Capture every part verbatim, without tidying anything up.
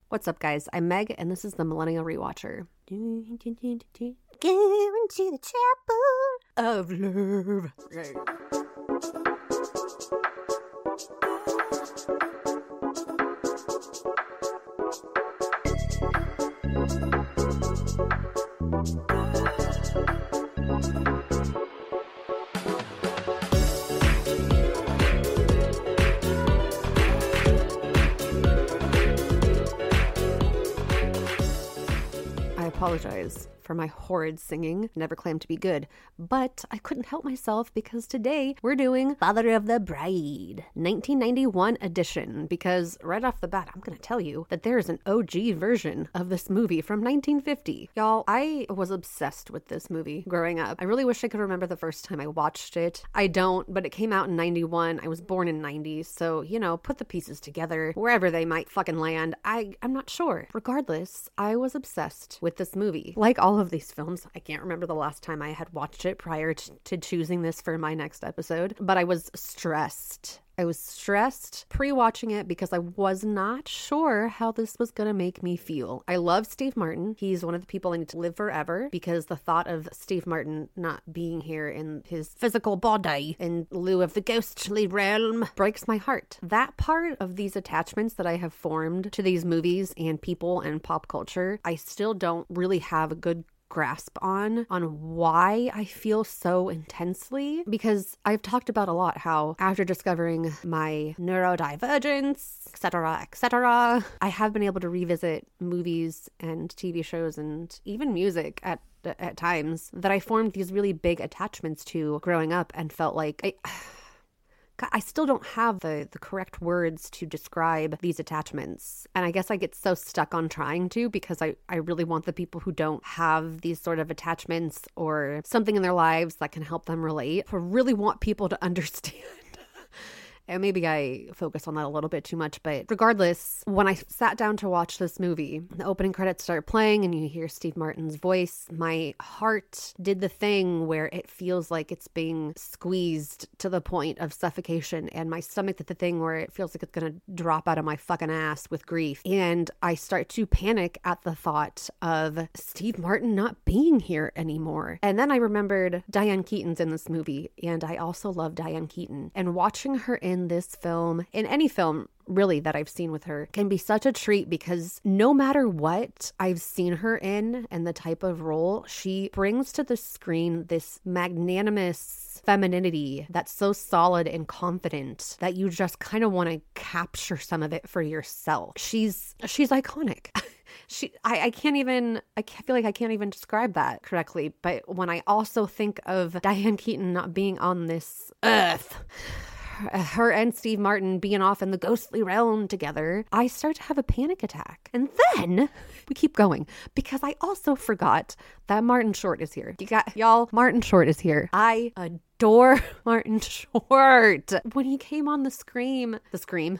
What's up, guys? I'm Meg, and this is the Millennial Rewatcher. Going to the chapel Of love. I apologize for my horrid singing. Never claimed to be good, but I couldn't help myself because today we're doing Father of the Bride, nineteen ninety-one edition, because right off the bat, I'm going to tell you that there is an O G version of this movie from nineteen fifty. Y'all, I was obsessed with this movie growing up. I really wish I could remember the first time I watched it. I don't, but it came out in ninety-one. I was born in ninety, so, you know, put the pieces together wherever they might fucking land. I, I'm not sure. Regardless, I was obsessed with this movie. Like all of these films, I can't remember the last time I had watched it prior to, to choosing this for my next episode, but I was stressed. I was stressed pre-watching it because I was not sure how this was going to make me feel. I love Steve Martin. He's one of the people I need to live forever because the thought of Steve Martin not being here in his physical body in lieu of the ghostly realm breaks my heart. That part of these attachments that I have formed to these movies and people and pop culture, I still don't really have a good grasp on on why I feel so intensely, because I've talked about a lot how after discovering my neurodivergence, etc, etc, I have been able to revisit movies and T V shows and even music at at times that I formed these really big attachments to growing up and felt like I I still don't have the, the correct words to describe these attachments. And I guess I get so stuck on trying to because I, I really want the people who don't have these sort of attachments or something in their lives that can help them relate. I really want people to understand. And maybe I focus on that a little bit too much, but regardless, when I sat down to watch this movie, the opening credits start playing and you hear Steve Martin's voice. My heart did the thing where it feels like it's being squeezed to the point of suffocation, and my stomach did the thing where it feels like it's gonna drop out of my fucking ass with grief. And I start to panic at the thought of Steve Martin not being here anymore. And then I remembered Diane Keaton's in this movie, and I also love Diane Keaton. And watching her in this film, in any film really that I've seen with her, can be such a treat because no matter what I've seen her in and the type of role, she brings to the screen this magnanimous femininity that's so solid and confident that you just kind of want to capture some of it for yourself. She's she's iconic. She, I, I can't even, I feel like I can't even describe that correctly. But when I also think of Diane Keaton not being on this earth, her and Steve Martin being off in the ghostly realm together, I start to have a panic attack. And then we keep going because I also forgot that Martin Short is here. You got, y'all, Martin Short is here. I adore Martin Short. When he came on the screen, the scream.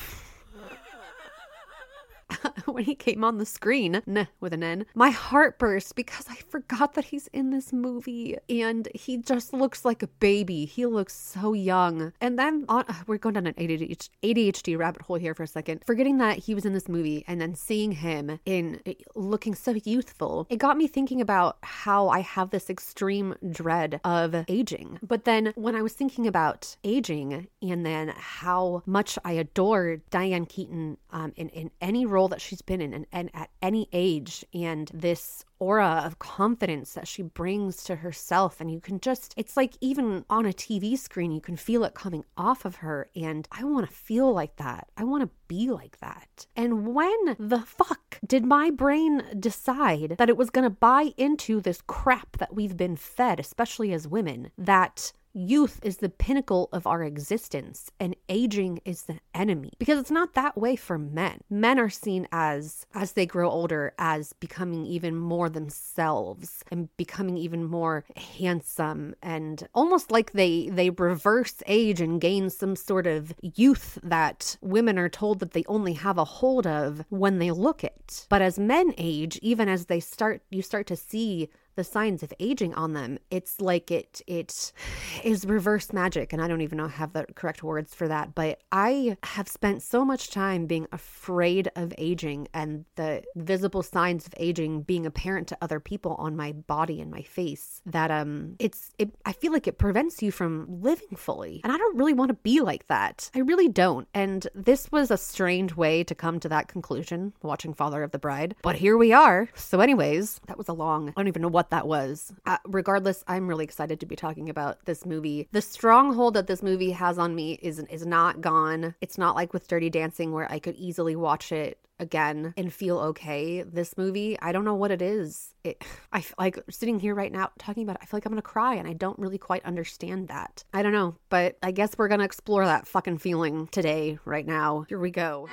When he came on the screen, nah, with an N, my heart burst because I forgot that he's in this movie and he just looks like a baby. He looks so young. And then on, we're going down an A D H D rabbit hole here for a second. Forgetting that he was in this movie and then seeing him in looking so youthful, it got me thinking about how I have this extreme dread of aging. But then when I was thinking about aging and then how much I adore Diane Keaton um, in, in any role that she's been in and, and at any age, and this aura of confidence that she brings to herself, and you can just, it's like even on a T V screen you can feel it coming off of her, and I want to feel like that. I want to be like that. And when the fuck did my brain decide that it was going to buy into this crap that we've been fed, especially as women, that youth is the pinnacle of our existence and aging is the enemy? Because it's not that way for men. Men are seen as, as they grow older, as becoming even more themselves and becoming even more handsome, and almost like they, they reverse age and gain some sort of youth that women are told that they only have a hold of when they look it. But as men age, even as they start, you start to see the signs of aging on them, it's like it it is reverse magic. And I don't even know have the correct words for that, but I have spent so much time being afraid of aging and the visible signs of aging being apparent to other people on my body and my face that um it's it I feel like it prevents you from living fully. And I don't really want to be like that. I really don't. And this was a strange way to come to that conclusion watching Father of the Bride. But here we are. So anyways, that was a long, I don't even know what that was. Uh, regardless, I'm really excited to be talking about this movie. The stronghold that this movie has on me is is not gone. It's not like with Dirty Dancing where I could easily watch it again and feel okay. This movie, I don't know what it is. It, I feel like sitting here right now talking about it, I feel like I'm gonna cry and I don't really quite understand that. I don't know, but I guess we're gonna explore that fucking feeling today, right now. Here we go.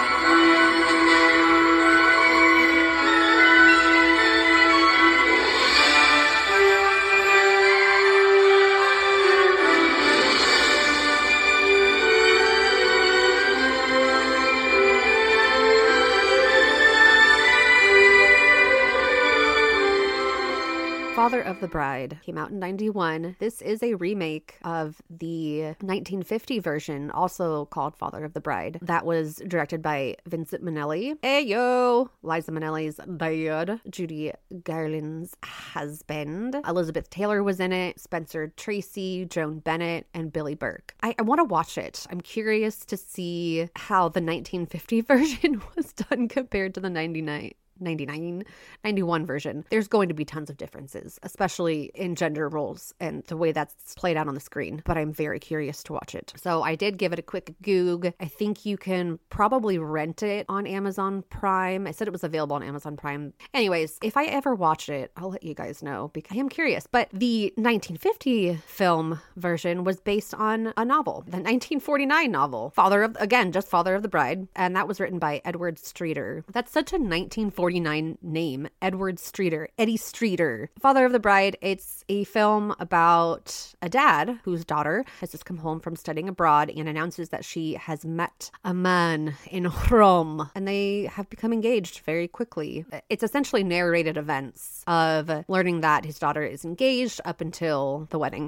Father of the Bride came out in ninety-one. This is a remake of the nineteen fifty version, also called Father of the Bride, that was directed by Vincent Minnelli. Ayo! Liza Minnelli's dad, Judy Garland's husband. Elizabeth Taylor was in it, Spencer Tracy, Joan Bennett, and Billy Burke. I, I want to watch it. I'm curious to see how the nineteen fifty version was done compared to the ninety-nine. ninety-nine, ninety-one version. There's going to be tons of differences, especially in gender roles and the way that's played out on the screen, but I'm very curious to watch it. So I did give it a quick goog. I think you can probably rent it on Amazon Prime. I said it was available on Amazon Prime. Anyways, if I ever watch it, I'll let you guys know because I am curious. But the nineteen fifty film version was based on a novel, the nineteen forty-nine novel, Father of, again, just Father of the Bride, and that was written by Edward Streeter. That's such a nineteen forty-nine name, Edward Streeter, Eddie Streeter. Father of the Bride, it's a film about a dad whose daughter has just come home from studying abroad and announces that she has met a man in Rome and they have become engaged very quickly. It's essentially narrated events of learning that his daughter is engaged up until the wedding.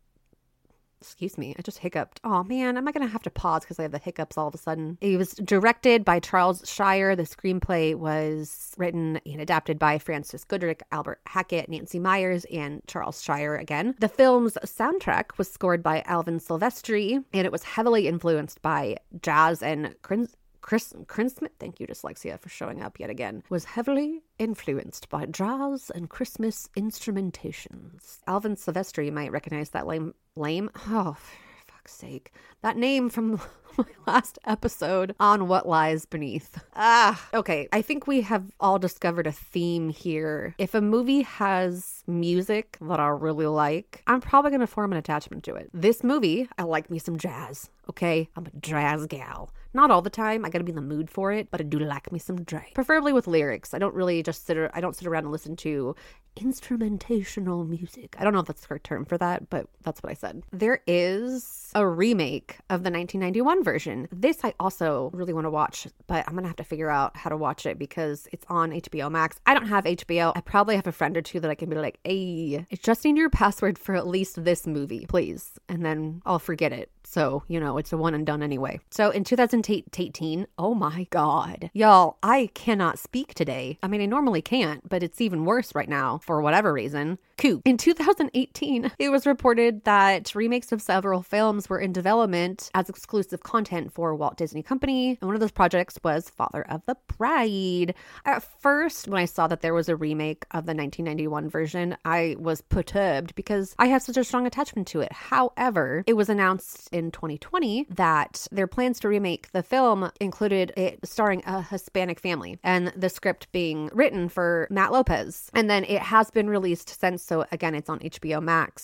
Excuse me, I just hiccuped. Oh man, am I going to have to pause because I have the hiccups all of a sudden? It was directed by Charles Shire. The screenplay was written and adapted by Francis Goodrich, Albert Hackett, Nancy Myers, and Charles Shire again. The film's soundtrack was scored by Alvin Silvestri, and it was heavily influenced by jazz and Chris, Chris Christmas, thank you Dyslexia for showing up yet again, was heavily influenced by jazz and Christmas instrumentations. Alvin Silvestri, you might recognize that lame, lame, oh, for fuck's sake, that name from my last episode on What Lies Beneath. Ah, okay, I think we have all discovered a theme here. If a movie has music that I really like, I'm probably going to form an attachment to it. This movie, I like me some jazz, okay? I'm a jazz gal. Not all the time. I gotta be in the mood for it, but I do like me some jazz. Preferably with lyrics. I don't really just sit, I don't sit around and listen to instrumentational music. I don't know if that's the correct term for that, but that's what I said. There is a remake of the nineteen ninety-one version. This I also really want to watch, but I'm gonna have to figure out how to watch it because it's on H B O Max. I don't have H B O. I probably have a friend or two that I can be like, hey, just need your password for at least this movie, please. And then I'll forget it. So, you know, it's a one and done anyway. So in two thousand eighteen, oh my God, y'all, I cannot speak today. I mean, I normally can't, but it's even worse right now for whatever reason. Cool. In two thousand eighteen, it was reported that remakes of several films were in development as exclusive content for Walt Disney Company. And one of those projects was Father of the Bride. At first, when I saw that there was a remake of the nineteen ninety-one version, I was perturbed because I have such a strong attachment to it. However, it was announced in twenty twenty that their plans to remake the film included it starring a Hispanic family and the script being written for Matt Lopez. And then it has been released since, so again, it's on H B O Max.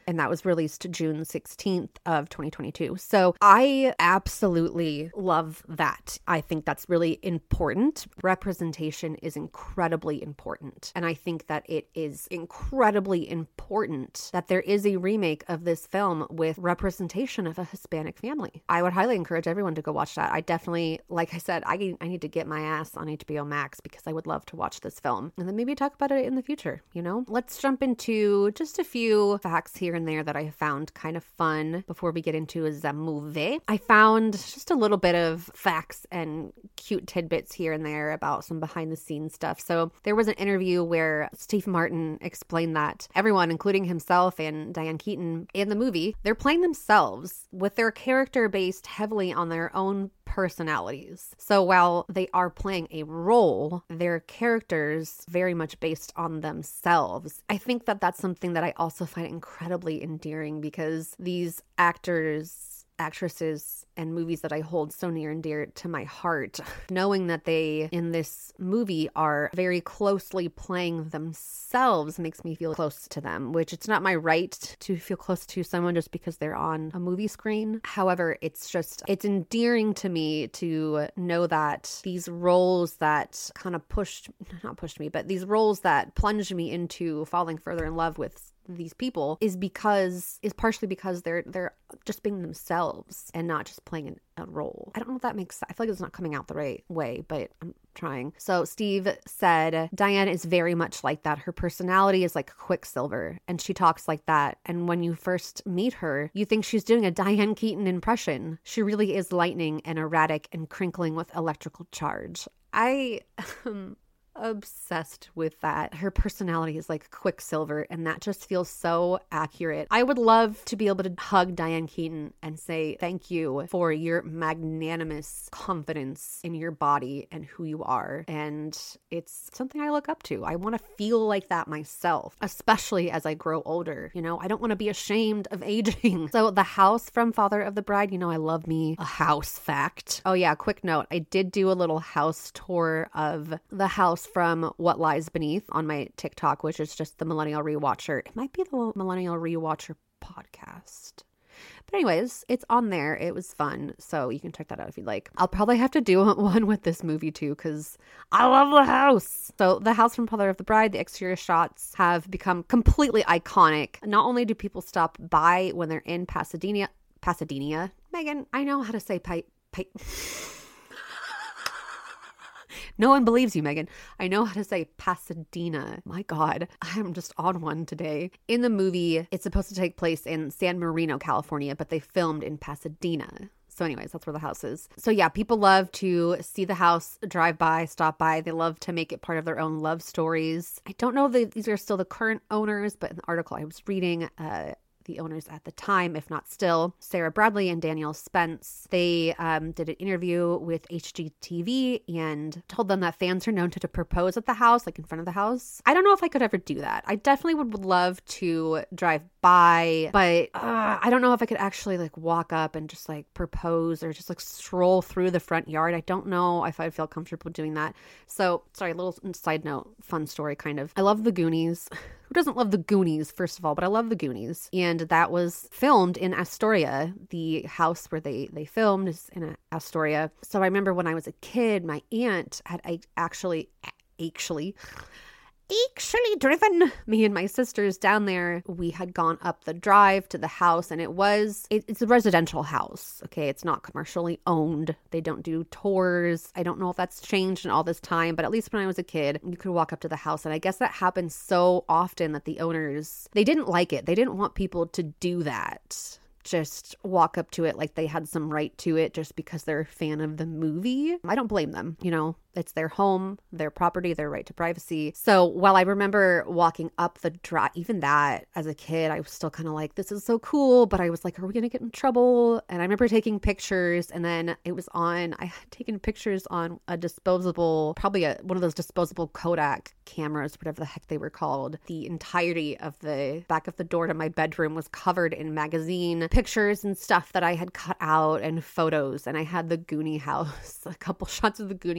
and that was released June sixteenth of twenty twenty-two. So I absolutely love that. I think that's really important. Representation is incredibly important. And I think that it is incredibly important that there is a remake of this film with representation of a Hispanic family. I would highly encourage everyone to go watch that. I definitely, like I said, I, I need to get my ass on H B O Max because I would love to watch this film and then maybe talk about it in the future, you know? Let's jump into just a few facts here and there that I found kind of fun before we get into the movie. I found just a little bit of facts and cute tidbits here and there about some behind the scenes stuff. So there was an interview where Steve Martin explained that everyone, including himself and Diane Keaton in the movie, they're playing themselves with their character based heavily on their own personalities. So while they are playing a role, their characters very much based on themselves. I think that that's something that I also find incredibly endearing because these actors, actresses, and movies that I hold so near and dear to my heart, knowing that they in this movie are very closely playing themselves makes me feel close to them, which it's not my right to feel close to someone just because they're on a movie screen. However, it's just, it's endearing to me to know that these roles that kind of pushed, not pushed me, but these roles that plunged me into falling further in love with these people is because is partially because they're they're just being themselves and not just playing a role. I don't know if that makes sense. I feel like it's not coming out the right way, but I'm trying. So Steve said Diane is very much like that. Her personality is like Quicksilver and she talks like that. And when you first meet her, you think she's doing a Diane Keaton impression. She really is lightning and erratic and crinkling with electrical charge. I um obsessed with that. Her personality is like Quicksilver, and that just feels so accurate. I would love to be able to hug Diane Keaton and say thank you for your magnanimous confidence in your body and who you are. And it's something I look up to. I want to feel like that myself, especially as I grow older. You know, I don't want to be ashamed of aging. So the house from Father of the Bride, you know, I love me a house fact. Oh yeah, quick note. I did do a little house tour of the house from What Lies Beneath on my TikTok, which is just the Millennial Rewatcher. It might be the Millennial Rewatcher podcast. But anyways, it's on there. It was fun. So you can check that out if you'd like. I'll probably have to do one with this movie too, because I love the house. So the house from Father of the Bride, the exterior shots have become completely iconic. Not only do people stop by when they're in Pasadena, Pasadena, Megan, I know how to say pipe, pipe. No one believes you, Megan. I know how to say Pasadena. My God, I'm just on one today. In the movie, it's supposed to take place in San Marino, California, but they filmed in Pasadena. So anyways, that's where the house is. So yeah, people love to see the house, drive by, stop by. They love to make it part of their own love stories. I don't know if these are still the current owners, but in the article I was reading, uh, the owners at the time, if not still, Sarah Bradley and Danielle Spence, they um, did an interview with H G T V and told them that fans are known to, to propose at the house, like in front of the house. I don't know if I could ever do that. I definitely would love to drive by, but uh, I don't know if I could actually like walk up and just like propose or just like stroll through the front yard. I don't know if I'd feel comfortable doing that. So, sorry, a little side note, fun story kind of. I love the Goonies. Who doesn't love the Goonies, first of all? But I love the Goonies. And that was filmed in Astoria. The house where they, they filmed is in Astoria. So I remember when I was a kid, my aunt had actually, actually... actually driven me and my sisters down there. We had gone up the drive to the house, and it was it, it's a residential house. Okay, it's not commercially owned. They don't do tours. I don't know if that's changed in all this time, but at least when I was a kid, you could walk up to the house, and I guess that happened so often that the owners, they didn't like it. They didn't want people to do that. Just walk up to it like they had some right to it just because they're a fan of the movie. I don't blame them, you know. It's their home, their property, their right to privacy. So while I remember walking up the drive, even that as a kid, I was still kind of like, this is so cool. But I was like, are we going to get in trouble? And I remember taking pictures, and then it was on, I had taken pictures on a disposable, probably a, one of those disposable Kodak cameras, whatever the heck they were called. The entirety of the back of the door to my bedroom was covered in magazine pictures and stuff that I had cut out and photos. And I had the Goonie house, a couple shots of the Goonie house on the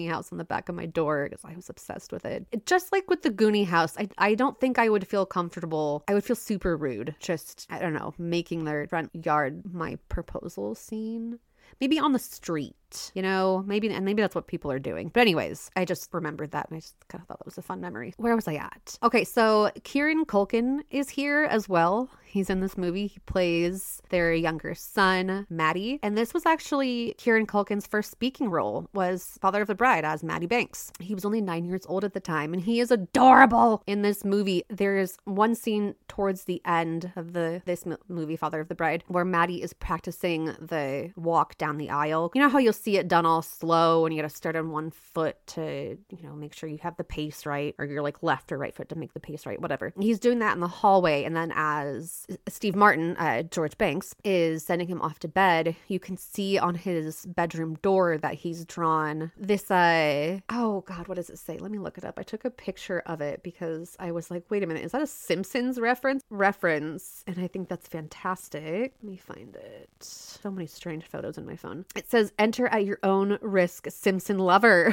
back of my door because I was obsessed with it. it. Just like with the Goonie house, I, I don't think I would feel comfortable. I would feel super rude. Just, I don't know, making their front yard my proposal scene. Maybe on the street, you know, maybe, and maybe that's what people are doing. But anyways, I just remembered that and I just kind of thought that was a fun memory. Where was I at? Okay, so Kieran Culkin is here as well. He's in this movie. He plays their younger son, Maddie. And this was actually Kieran Culkin's first speaking role, was Father of the Bride as Maddie Banks. He was only nine years old at the time, and he is adorable in this movie. There's one scene towards the end of the this movie, Father of the Bride, where Maddie is practicing the walk down the aisle. You know how you'll see it done all slow and you got to start on one foot to, you know, make sure you have the pace right, or your like left or right foot to make the pace right, whatever. He's doing that in the hallway, and then as Steve Martin, uh, George Banks, is sending him off to bed, you can see on his bedroom door that he's drawn this, uh, oh God, what does it say? Let me look it up. I took a picture of it because I was like, wait a minute, is that a Simpsons reference? Reference. And I think that's fantastic. Let me find it. So many strange photos in my phone. It says, enter at your own risk, Simpson lover.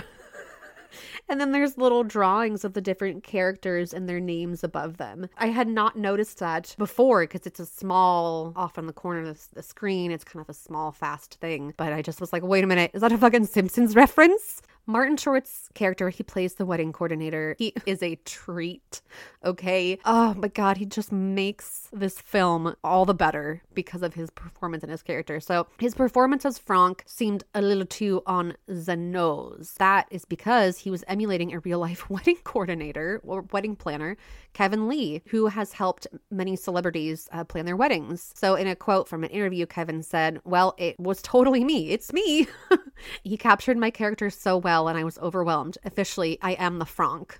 And then there's little drawings of the different characters and their names above them. I had not noticed that before because it's a small, off on the corner of the screen. It's kind of a small, fast thing. But I just was like, wait a minute, is that a fucking Simpsons reference? Martin Short's character, he plays the wedding coordinator. He is a treat, okay? Oh my God, he just makes this film all the better because of his performance and his character. So his performance as Franck seemed a little too on the nose. That is because he was emulating a real-life wedding coordinator or wedding planner, Kevin Lee, who has helped many celebrities uh, plan their weddings. So in a quote from an interview, Kevin said, well, it was totally me. It's me. He captured my character so well, and I was overwhelmed. Officially, I am the Franck.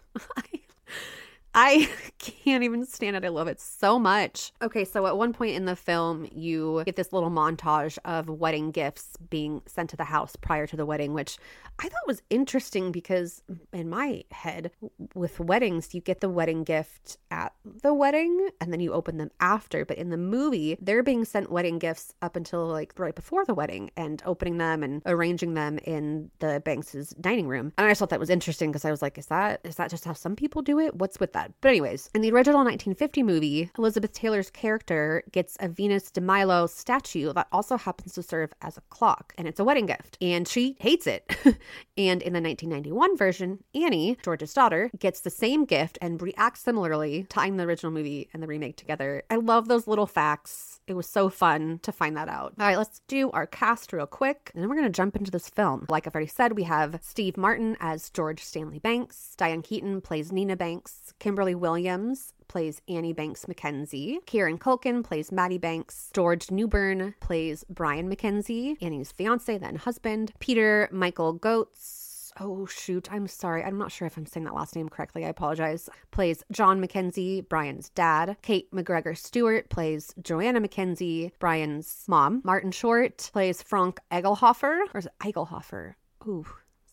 I can't even stand it. I love it so much. Okay, so at one point in the film, you get this little montage of wedding gifts being sent to the house prior to the wedding, which I thought was interesting because in my head, with weddings, you get the wedding gift at the wedding and then you open them after. But in the movie, they're being sent wedding gifts up until like right before the wedding and opening them and arranging them in the Banks' dining room. And I just thought that was interesting because I was like, is that is that just how some people do it? What's with that? But anyways, in the original nineteen fifty movie, Elizabeth Taylor's character gets a Venus de Milo statue that also happens to serve as a clock, and it's a wedding gift, and she hates it. And in the nineteen ninety-one version, Annie, George's daughter, gets the same gift and reacts similarly, tying the original movie and the remake together. I love those little facts. It was so fun to find that out. All right, let's do our cast real quick, and then we're going to jump into this film. Like I've already said, we have Steve Martin as George Stanley Banks. Diane Keaton plays Nina Banks. Kimberly Williams plays Annie Banks Mackenzie. Kieran Culkin plays Maddie Banks. George Newbern plays Brian Mackenzie, Annie's fiance, then husband. Peter Michael Goetz, oh shoot, I'm sorry, I'm not sure if I'm saying that last name correctly, I apologize, plays John Mackenzie, Brian's dad. Kate McGregor Stewart plays Joanna Mackenzie, Brian's mom. Martin Short plays Franck Egelhofer, or is it Egelhofer? Ooh.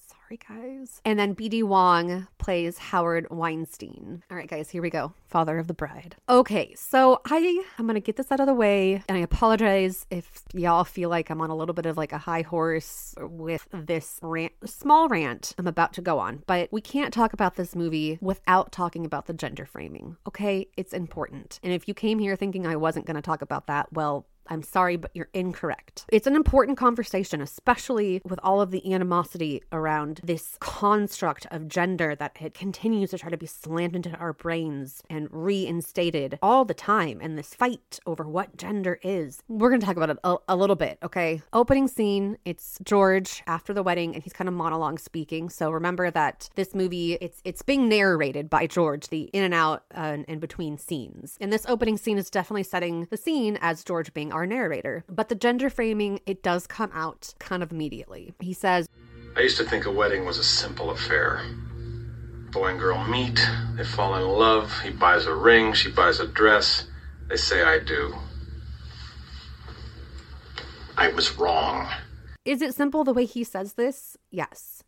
Guys. And then B D Wong plays Howard Weinstein. All right, guys, here we go. Father of the Bride. Okay, so I am going to get this out of the way, and I apologize if y'all feel like I'm on a little bit of like a high horse with this rant, small rant I'm about to go on, but we can't talk about this movie without talking about the gender framing, okay? It's important. And if you came here thinking I wasn't going to talk about that, well, I'm sorry, but you're incorrect. It's an important conversation, especially with all of the animosity around this construct of gender that it continues to try to be slammed into our brains and reinstated all the time. And this fight over what gender is. We're going to talk about it a, a little bit, okay? Opening scene, it's George after the wedding, and he's kind of monologue speaking. So remember that this movie, it's it's being narrated by George, the in and out uh, and in between scenes. And this opening scene is definitely setting the scene as George being our narrator. But the gender framing, it does come out kind of immediately. He says, I used to think a wedding was a simple affair. Boy and girl meet, they fall in love, he buys a ring, she buys a dress, they say I do. I was wrong. Is it simple the way he says this? Yes.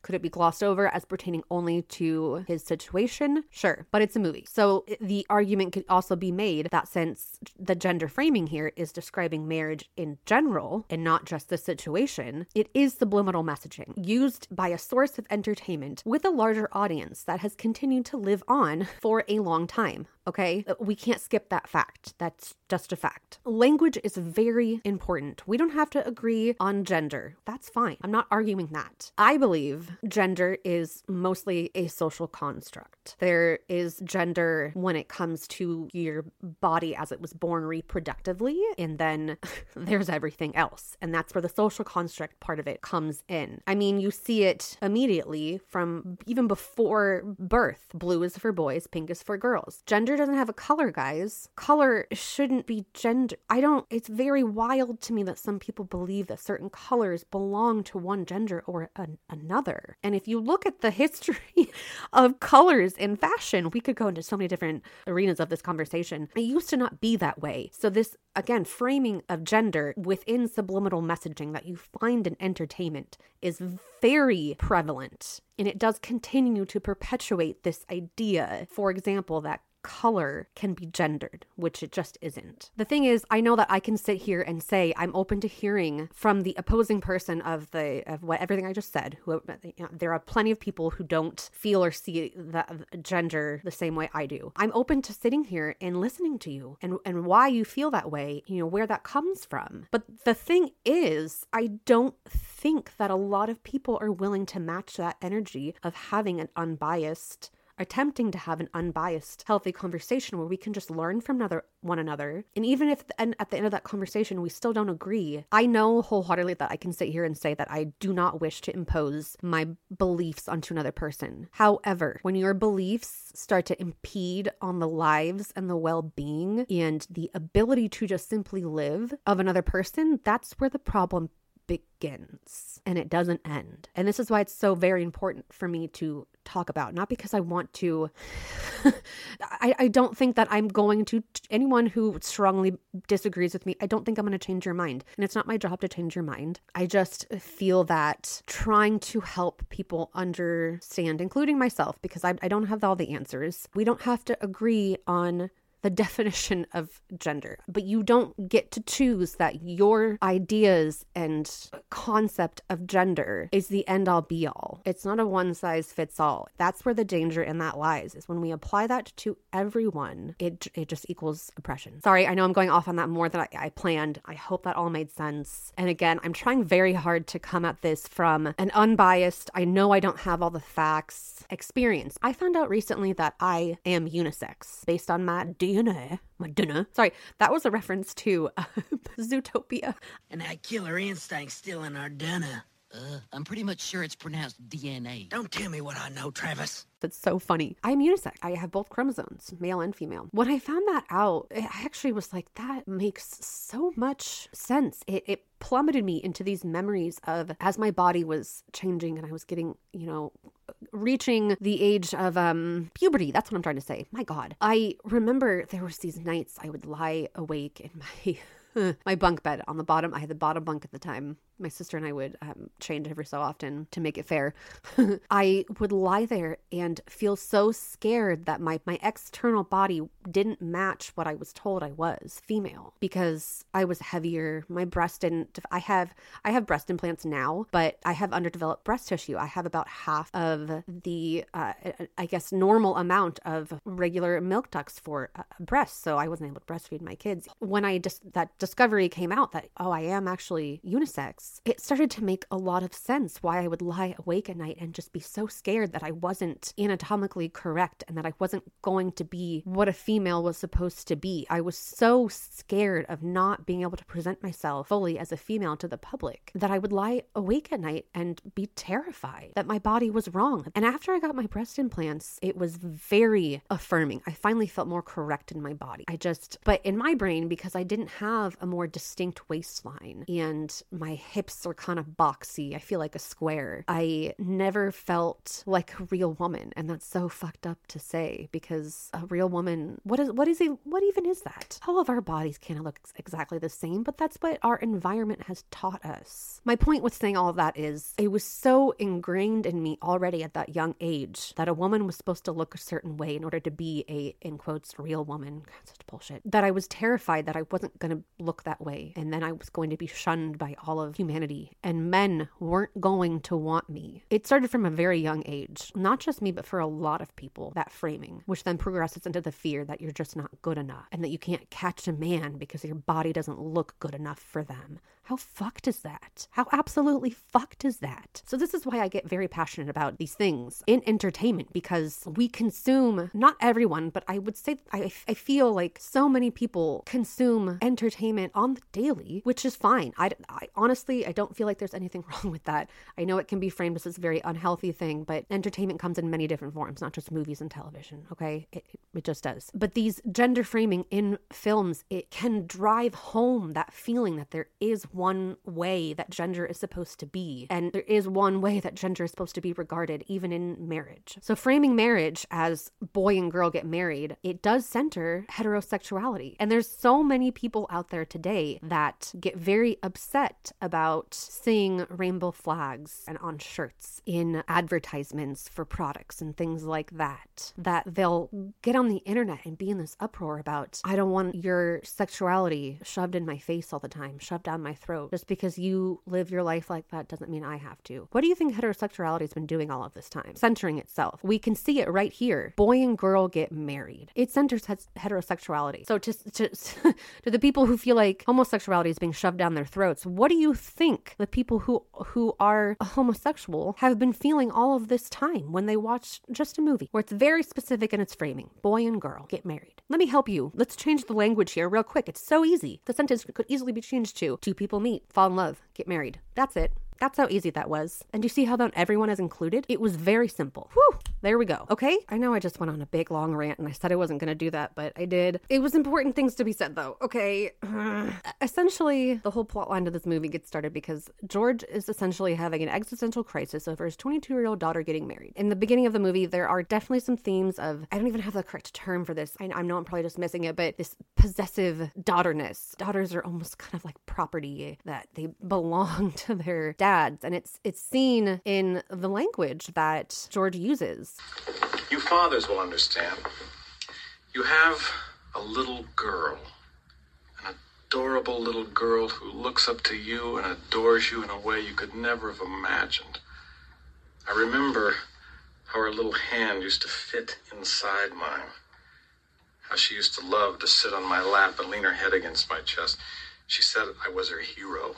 Could it be glossed over as pertaining only to his situation? Sure, but it's a movie. So the argument could also be made that since the gender framing here is describing marriage in general and not just the situation, it is subliminal messaging used by a source of entertainment with a larger audience that has continued to live on for a long time. Okay, we can't skip that fact. That's just a fact. Language is very important. We don't have to agree on gender. That's fine. I'm not arguing that. I believe gender is mostly a social construct. There is gender when it comes to your body as it was born reproductively, and then there's everything else. And that's where the social construct part of it comes in. I mean, you see it immediately from even before birth. Blue is for boys, pink is for girls. Gender doesn't have a color, guys. Color shouldn't be gender. I don't, it's very wild to me that some people believe that certain colors belong to one gender or an, another. And if you look at the history of colors in fashion, we could go into so many different arenas of this conversation. It used to not be that way. So this, again, framing of gender within subliminal messaging that you find in entertainment is very prevalent. And it does continue to perpetuate this idea, for example, that color can be gendered, which it just isn't. The thing is, I know that I can sit here and say I'm open to hearing from the opposing person of the of what everything I just said. Who, you know, there are plenty of people who don't feel or see the gender the same way I do. I'm open to sitting here and listening to you and and why you feel that way, you know, where that comes from. But the thing is, I don't think that a lot of people are willing to match that energy of having an unbiased attempting to have an unbiased, healthy conversation where we can just learn from another, one another. And even if and at the end of that conversation, we still don't agree, I know wholeheartedly that I can sit here and say that I do not wish to impose my beliefs onto another person. However, when your beliefs start to impede on the lives and the well-being and the ability to just simply live of another person, that's where the problem begins and it doesn't end. And this is why it's so very important for me to talk about, not because I want to I, I don't think that I'm going to anyone who strongly disagrees with me, I don't think I'm going to change your mind, and it's not my job to change your mind. I just feel that trying to help people understand, including myself, because I, I don't have all the answers. We don't have to agree on the definition of gender, but you don't get to choose that your ideas and concept of gender is the end all be all. It's not a one size fits all. That's where the danger in that lies, is when we apply that to everyone, it it just equals oppression. Sorry, I know I'm going off on that more than I, I planned. I hope that all made sense. And again, I'm trying very hard to come at this from an unbiased, I know I don't have all the facts experience. I found out recently that I am unisex based on my D N A. My dinner. Sorry, that was a reference to uh, Zootopia. And that killer instinct's still in our D N A. Uh, I'm pretty much sure it's pronounced D N A. Don't tell me what I know, Travis. That's so funny. I'm unisex. I have both chromosomes, male and female. When I found that out, I actually was like, that makes so much sense. It, it plummeted me into these memories of as my body was changing and I was getting, you know, reaching the age of um puberty. That's what I'm trying to say. My God. I remember there was these nights I would lie awake in my my bunk bed on the bottom. I had the bottom bunk at the time. My sister and I would um, change every so often to make it fair. I would lie there and feel so scared that my, my external body didn't match what I was told I was, female, because I was heavier. My breast didn't, I have, I have breast implants now, but I have underdeveloped breast tissue. I have about half of the, uh, I guess, normal amount of regular milk ducts for uh, breasts. So I wasn't able to breastfeed my kids. When I just, that discovery came out that, oh, I am actually unisex, it started to make a lot of sense why I would lie awake at night and just be so scared that I wasn't anatomically correct and that I wasn't going to be what a female was supposed to be. I was so scared of not being able to present myself fully as a female to the public that I would lie awake at night and be terrified that my body was wrong. And after I got my breast implants, it was very affirming. I finally felt more correct in my body. I just, but in my brain, because I didn't have a more distinct waistline and my hips were kind of boxy. I feel like a square. I never felt like a real woman. And that's so fucked up to say, because a real woman, what is, what is, a, what even is that? All of our bodies kind of look exactly the same, but that's what our environment has taught us. My point with saying all of that is it was so ingrained in me already at that young age that a woman was supposed to look a certain way in order to be a, in quotes, real woman. God, such bullshit. That I was terrified that I wasn't going to look that way. And then I was going to be shunned by all of humanity. And men weren't going to want me. It started from a very young age. Not just me, but for a lot of people, that framing, which then progresses into the fear that you're just not good enough and that you can't catch a man because your body doesn't look good enough for them. How fucked is that? How absolutely fucked is that? So this is why I get very passionate about these things in entertainment, because we consume, not everyone, but I would say, I, I feel like so many people consume entertainment on the daily, which is fine. I, I honestly, I don't feel like there's anything wrong with that. I know it can be framed as this very unhealthy thing, but entertainment comes in many different forms, not just movies and television, okay? It, it, it just does. But these gender framing in films, it can drive home that feeling that there is one way that gender is supposed to be, and there is one way that gender is supposed to be regarded, even in marriage. So framing marriage as boy and girl get married, it does center heterosexuality. And there's so many people out there today that get very upset about seeing rainbow flags and on shirts in advertisements for products and things like that, that they'll get on the internet and be in this uproar about, I don't want your sexuality shoved in my face all the time, shoved down my throat. Just because you live your life like that doesn't mean I have to. What do you think heterosexuality has been doing all of this time? Centering itself. We can see it right here. Boy and girl get married. It centers heterosexuality. So to, to, to the people who feel like homosexuality is being shoved down their throats, what do you think the people who, who are homosexual have been feeling all of this time when they watch just a movie where it's very specific in its framing? Boy and girl get married. Let me help you. Let's change the language here real quick. It's so easy. The sentence could easily be changed to two people meet, fall in love, get married. That's it. That's how easy that was. And you see how not everyone is included? It was very simple. Whew, there we go. Okay? I know I just went on a big long rant and I said I wasn't going to do that, but I did. It was important things to be said though. Okay. Essentially, the whole plot line of this movie gets started because George is essentially having an existential crisis over his twenty-two-year-old daughter getting married. In the beginning of the movie, there are definitely some themes of, I don't even have the correct term for this. I, I know I'm probably just missing it, but this possessive daughterness. Daughters are almost kind of like property that they belong to their dads, and it's it's seen in the language that George uses. You fathers will understand. You have a little girl, an adorable little girl who looks up to you and adores you in a way you could never have imagined. I remember how her little hand used to fit inside mine, how she used to love to sit on my lap and lean her head against my chest. She said I was her hero.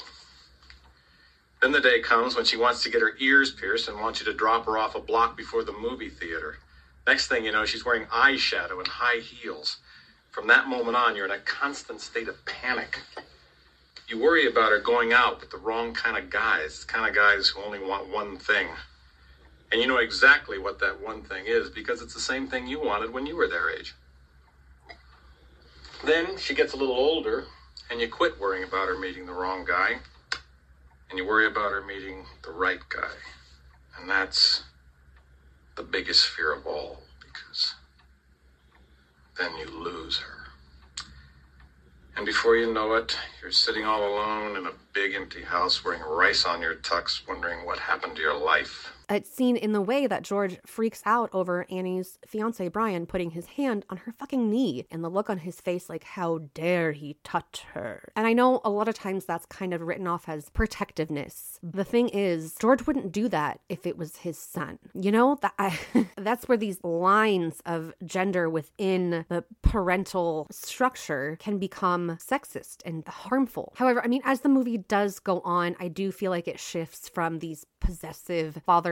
Then the day comes when she wants to get her ears pierced and wants you to drop her off a block before the movie theater. Next thing you know, she's wearing eyeshadow and high heels. From that moment on, you're in a constant state of panic. You worry about her going out with the wrong kind of guys, the kind of guys who only want one thing. And you know exactly what that one thing is because it's the same thing you wanted when you were their age. Then she gets a little older and you quit worrying about her meeting the wrong guy. And you worry about her meeting the right guy. And that's the biggest fear of all, because then you lose her. And before you know it, you're sitting all alone in a big empty house wearing rice on your tux, wondering what happened to your life. It's seen in the way that George freaks out over Annie's fiance, Brian, putting his hand on her fucking knee and the look on his face like, how dare he touch her? And I know a lot of times that's kind of written off as protectiveness. The thing is, George wouldn't do that if it was his son. You know, that I, that's where these lines of gender within the parental structure can become sexist and harmful. However, I mean, as the movie does go on, I do feel like it shifts from these possessive father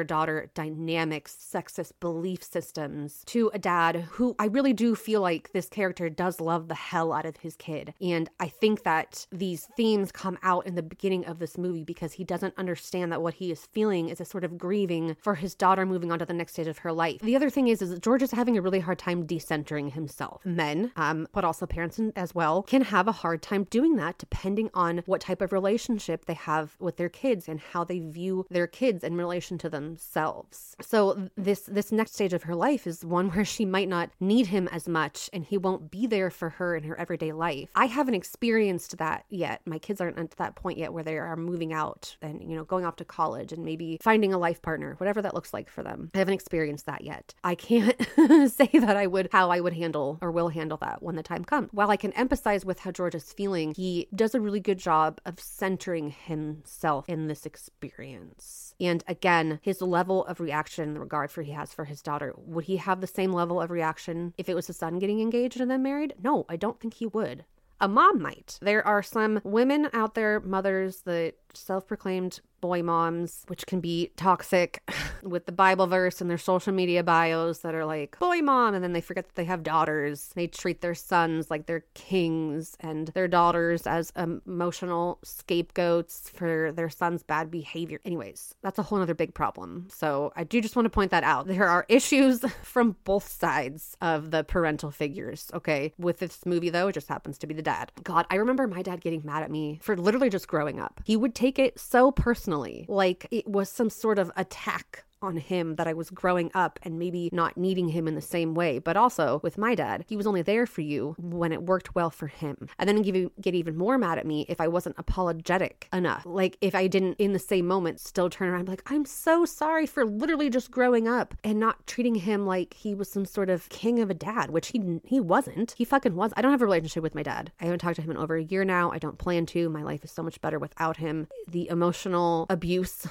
mother-daughter dynamics, sexist belief systems, to a dad who I really do feel like this character does love the hell out of his kid. And I think that these themes come out in the beginning of this movie because he doesn't understand that what he is feeling is a sort of grieving for his daughter moving on to the next stage of her life. The other thing is, is that George is having a really hard time decentering himself. Men, um, but also parents as well, can have a hard time doing that depending on what type of relationship they have with their kids and how they view their kids in relation to themselves. So this this next stage of her life is one where she might not need him as much and he won't be there for her in her everyday life. I haven't experienced that yet. My kids aren't at that point yet where they are moving out and, you know, going off to college and maybe finding a life partner, whatever that looks like for them. I haven't experienced that yet. I can't say that I would, how I would handle or will handle that when the time comes. While I can empathize with how George is feeling, he does a really good job of centering himself in this experience. And again, his level of reaction, the regard for he has for his daughter, would he have the same level of reaction if it was his son getting engaged and then married? No, I don't think he would. A mom might. There are some women out there, mothers, that self-proclaimed boy moms, which can be toxic, with the Bible verse in their social media bios that are like, boy mom, and then they forget that they have daughters. They treat their sons like they're kings and their daughters as emotional scapegoats for their son's bad behavior. Anyways, that's a whole other big problem. So I do just want to point that out. There are issues from both sides of the parental figures, okay? With this movie, though, it just happens to be the dad. God, I remember my dad getting mad at me for literally just growing up. He would take it so personally, like it was some sort of attack on him that I was growing up and maybe not needing him in the same way. But also with my dad, he was only there for you when it worked well for him. And then give you, get even more mad at me if I wasn't apologetic enough. Like if I didn't in the same moment still turn around and be like, I'm so sorry for literally just growing up and not treating him like he was some sort of king of a dad, which he he wasn't. He fucking was. I don't have a relationship with my dad. I haven't talked to him in over a year now. I don't plan to. My life is so much better without him. The emotional abuse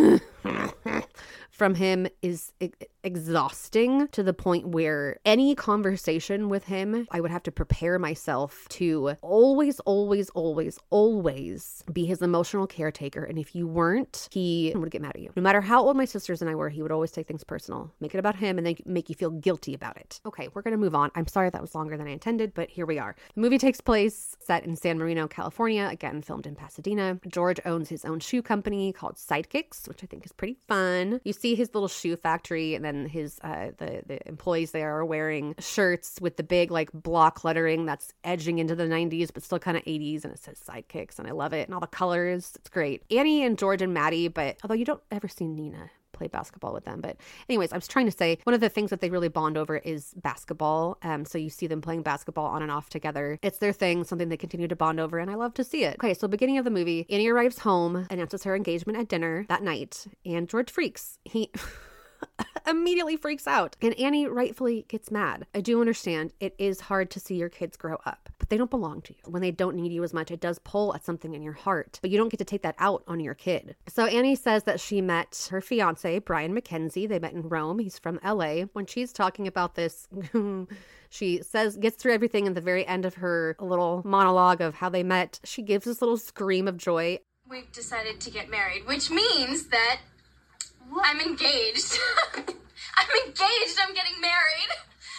from him is e- exhausting to the point where any conversation with him, I would have to prepare myself to always, always, always, always be his emotional caretaker. And if you weren't, he would get mad at you. No matter how old my sisters and I were, he would always take things personal, make it about him, and then make you feel guilty about it. Okay, we're going to move on. I'm sorry that was longer than I intended, but here we are. The movie takes place set in San Marino, California, again, filmed in Pasadena. George owns his own shoe company called Sidekicks, which I think is pretty fun. You see his little shoe factory, and then his uh, the the employees there are wearing shirts with the big like block lettering that's edging into the nineties, but still kind of eighties, and it says Sidekicks, and I love it, and all the colors. It's great. Annie and George and Maddie, but although you don't ever see Nina play basketball with them. But anyways, I was trying to say one of the things that they really bond over is basketball. Um, so you see them playing basketball on and off together. It's their thing, something they continue to bond over, and I love to see it. Okay, so beginning of the movie, Annie arrives home, announces her engagement at dinner that night, and George freaks. He immediately freaks out, and Annie rightfully gets mad. I do understand it is hard to see your kids grow up, but they don't belong to you. When they don't need you as much, it does pull at something in your heart, but you don't get to take that out on your kid. So Annie says that she met her fiance, Brian McKenzie. They met in Rome. He's from L A. When she's talking about this, she says, gets through everything at the very end of her little monologue of how they met. She gives this little scream of joy. We've decided to get married, which means that I'm engaged. I'm engaged. I'm getting married.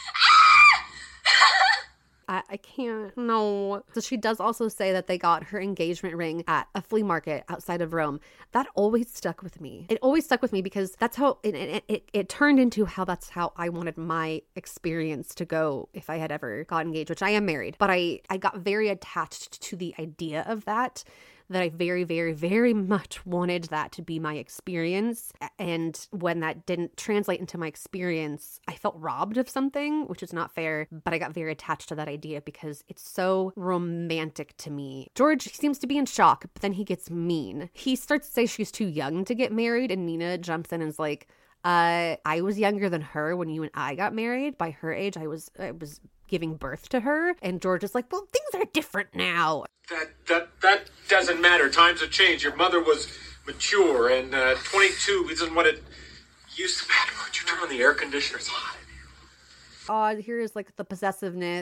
I, I can't. No. So she does also say that they got her engagement ring at a flea market outside of Rome. That always stuck with me. It always stuck with me because that's how it, it, it, it turned into how that's how I wanted my experience to go if I had ever got engaged, which I am married. But I, I got very attached to the idea of that. that I very, very, very much wanted that to be my experience. And when that didn't translate into my experience, I felt robbed of something, which is not fair, but I got very attached to that idea because it's so romantic to me. George seems to be in shock, but then he gets mean. He starts to say she's too young to get married, and Nina jumps in and is like, uh, I was younger than her when you and I got married. By her age, I was, I was giving birth to her. And George is like, well, things are different now. That that that doesn't matter. Times have changed. Your mother was mature, and uh, twenty-two isn't what it used to matter. Would you turn on the air conditioner? It's hot in here. Oh, here is like the possessiveness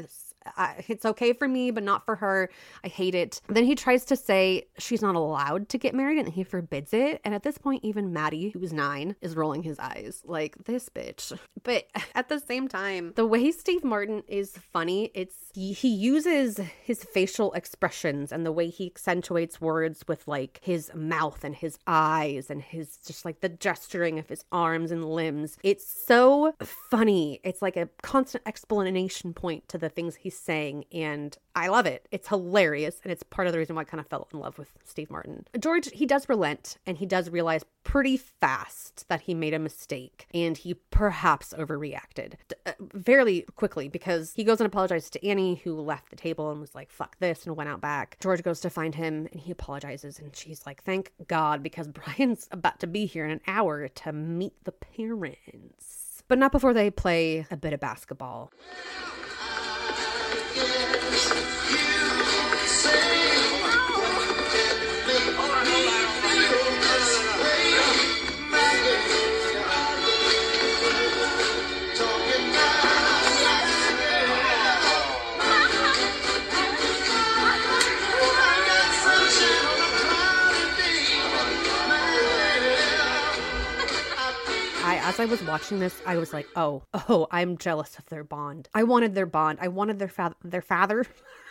I, it's okay for me, but not for her. I hate it. Then he tries to say she's not allowed to get married and he forbids it. And at this point, even Maddie, who was nine, is rolling his eyes like, this bitch. But at the same time, the way Steve Martin is funny, it's he, he uses his facial expressions and the way he accentuates words with like his mouth and his eyes and his just like the gesturing of his arms and limbs. It's so funny. It's like a constant explanation point to the things he's saying, and I love it. It's hilarious, and it's part of the reason why I kind of fell in love with Steve Martin. George, he does relent, and he does realize pretty fast that he made a mistake, and he perhaps overreacted uh, very quickly, because he goes and apologizes to Annie, who left the table and was like, fuck this, and went out back. George goes to find him, and he apologizes, and she's like, thank God, because Brian's about to be here in an hour to meet the parents. But not before they play a bit of basketball. As I was watching this, I was like, oh, oh, I'm jealous of their bond. I wanted their bond. I wanted their fa- their father,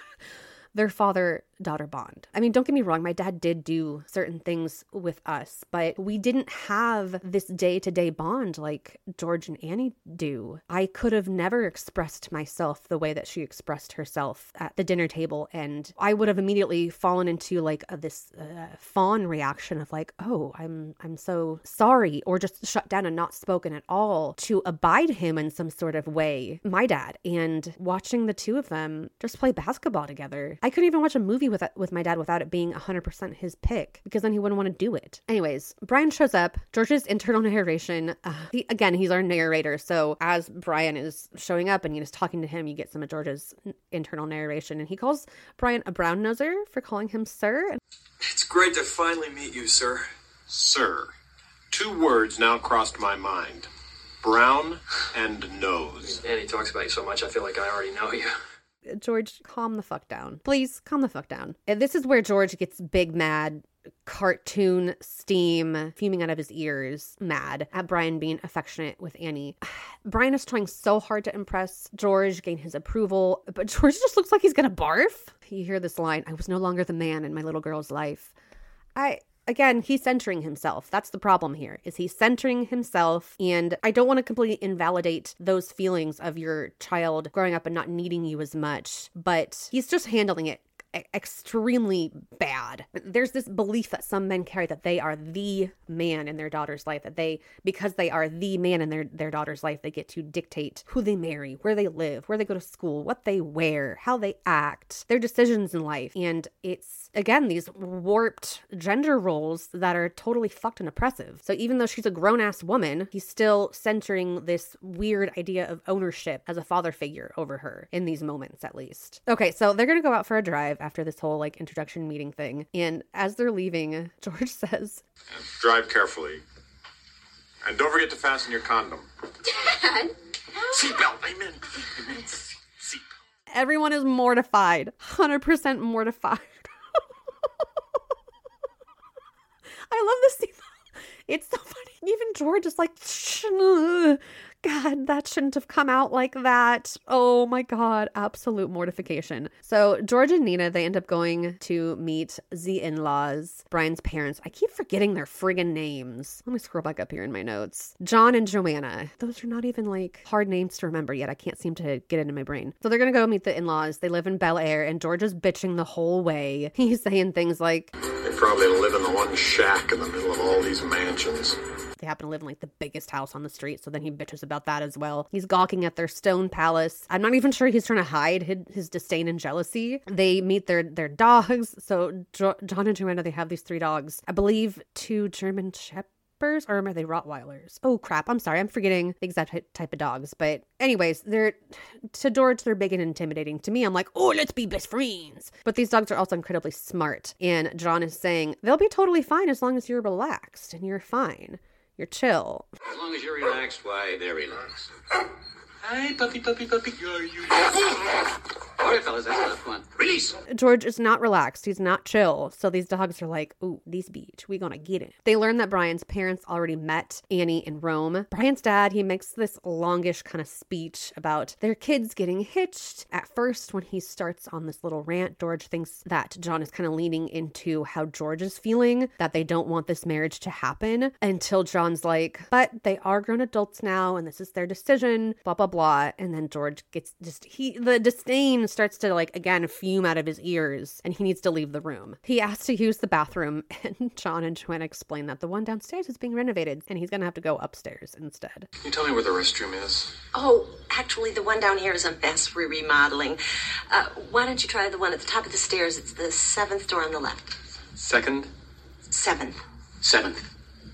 their father-daughter bond. I mean, don't get me wrong. My dad did do certain things with us, but we didn't have this day-to-day bond like George and Annie do. I could have never expressed myself the way that she expressed herself at the dinner table, and I would have immediately fallen into like a, this uh, fawn reaction of like, oh, I'm I'm so sorry, or just shut down and not spoken at all to abide him in some sort of way. My dad, and watching the two of them just play basketball together. I couldn't even watch a movie with with my dad without it being one hundred percent his pick, because then he wouldn't want to do it. Anyways, Brian shows up. George's internal narration. Uh, he, again, he's our narrator. So as Brian is showing up and he's talking to him, you get some of George's internal narration. And he calls Brian a brown noser for calling him sir. It's great to finally meet you, sir. Sir. Two words now crossed my mind. Brown and nose. Annie talks about you so much, I feel like I already know you. George, calm the fuck down. Please, calm the fuck down. And this is where George gets big mad, cartoon steam fuming out of his ears, mad at Brian being affectionate with Annie. Brian is trying so hard to impress George, gain his approval, but George just looks like he's gonna barf. You hear this line, I was no longer the man in my little girl's life. I... Again, he's centering himself. That's the problem here, is he's centering himself. And I don't want to completely invalidate those feelings of your child growing up and not needing you as much, but he's just handling it extremely bad. There's this belief that some men carry that they are the man in their daughter's life, that they, because they are the man in their, their daughter's life, they get to dictate who they marry, where they live, where they go to school, what they wear, how they act, their decisions in life. And it's, again, these warped gender roles that are totally fucked and oppressive. So even though she's a grown-ass woman, he's still centering this weird idea of ownership as a father figure over her in these moments, at least. Okay, so they're gonna go out for a drive after this whole like introduction meeting thing. And as they're leaving, George says, drive carefully. And don't forget to fasten your condom. Dad? Seatbelt, amen. Seatbelt. Everyone is mortified. one hundred percent mortified. I love this scene. It's so funny. Even George is like, God, that shouldn't have come out like that. Oh my God, absolute mortification. So George and Nina, they end up going to meet the in-laws, Brian's parents. I keep forgetting their friggin' names. Let me scroll back up here in my notes. John and Joanna. Those are not even like hard names to remember yet. I can't seem to get into my brain. So they're gonna go meet the in-laws. They live in Bel Air, and George is bitching the whole way. He's saying things like, They probably live in the one shack in the middle of all these mansions. They happen to live in like the biggest house on the street, so then he bitches about that as well. He's gawking at their stone palace. I'm not even sure he's trying to hide his, his disdain and jealousy. They meet their their dogs. So jo- John and Joanna, they have these three dogs. I believe two German Shepherds, or are they Rottweilers? Oh crap, I'm sorry, I'm forgetting the exact type of dogs. But anyways, they're, to George, they're big and intimidating. To me, I'm like, oh, let's be best friends. But these dogs are also incredibly smart. And John is saying, they'll be totally fine as long as you're relaxed and you're fine. You're chill. As long as you're relaxed, why, they're relaxed. Hi, puppy, puppy, puppy. Are you? All right, fellas, that's enough fun. Release! George is not relaxed. He's not chill. So these dogs are like, ooh, this beach, we gonna get it. They learn that Brian's parents already met Annie in Rome. Brian's dad, he makes this longish kind of speech about their kids getting hitched. At first, when he starts on this little rant, George thinks that John is kind of leaning into how George is feeling, that they don't want this marriage to happen, until John's like, but they are grown adults now, and this is their decision, blah, blah, blah. And then George gets just, he, the disdain starts to like, again, fume out of his ears, and he needs to leave the room. He asks to use the bathroom, and John and Joanna explain that the one downstairs is being renovated, and he's gonna have to go upstairs instead. Can you tell me where the restroom is? Oh, actually, the one down here is a mess. We're remodeling. Uh, why don't you try the one at the top of the stairs? It's the seventh door on the left. Second? Seventh. Seventh.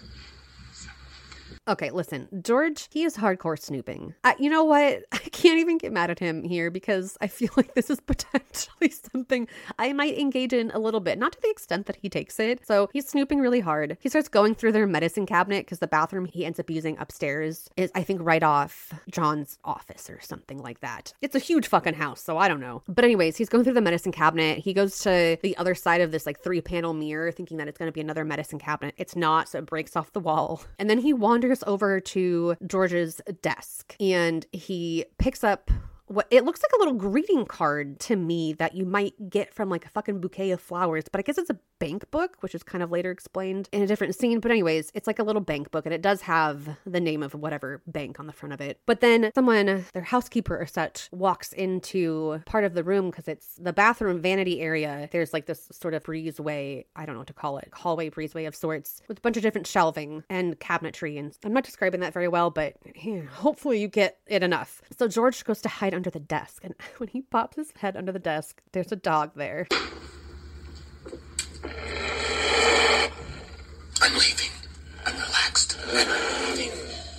Okay, listen, George, he is hardcore snooping. I, you know what? I can't even get mad at him here because I feel like this is potentially something I might engage in a little bit, not to the extent that he takes it. So he's snooping really hard. He starts going through their medicine cabinet because the bathroom he ends up using upstairs is, I think, right off John's office or something like that. It's a huge fucking house, so I don't know. But anyways, he's going through the medicine cabinet. He goes to the other side of this like three panel mirror thinking that it's going to be another medicine cabinet. It's not, so it breaks off the wall. And then he wanders over to George's desk and he picks up what it looks like a little greeting card to me that you might get from like a fucking bouquet of flowers, but I guess it's a bank book, which is kind of later explained in a different scene. But anyways, it's like a little bank book and it does have the name of whatever bank on the front of it. But then someone, their housekeeper or such, walks into part of the room because it's the bathroom vanity area. There's like this sort of breezeway, I don't know what to call it, hallway breezeway of sorts with a bunch of different shelving and cabinetry. And I'm not describing that very well, but yeah, hopefully you get it enough. So George goes to hide under the desk, and when he pops his head under the desk, there's a dog there. I'm leaving. I'm relaxed. And I'm leaving.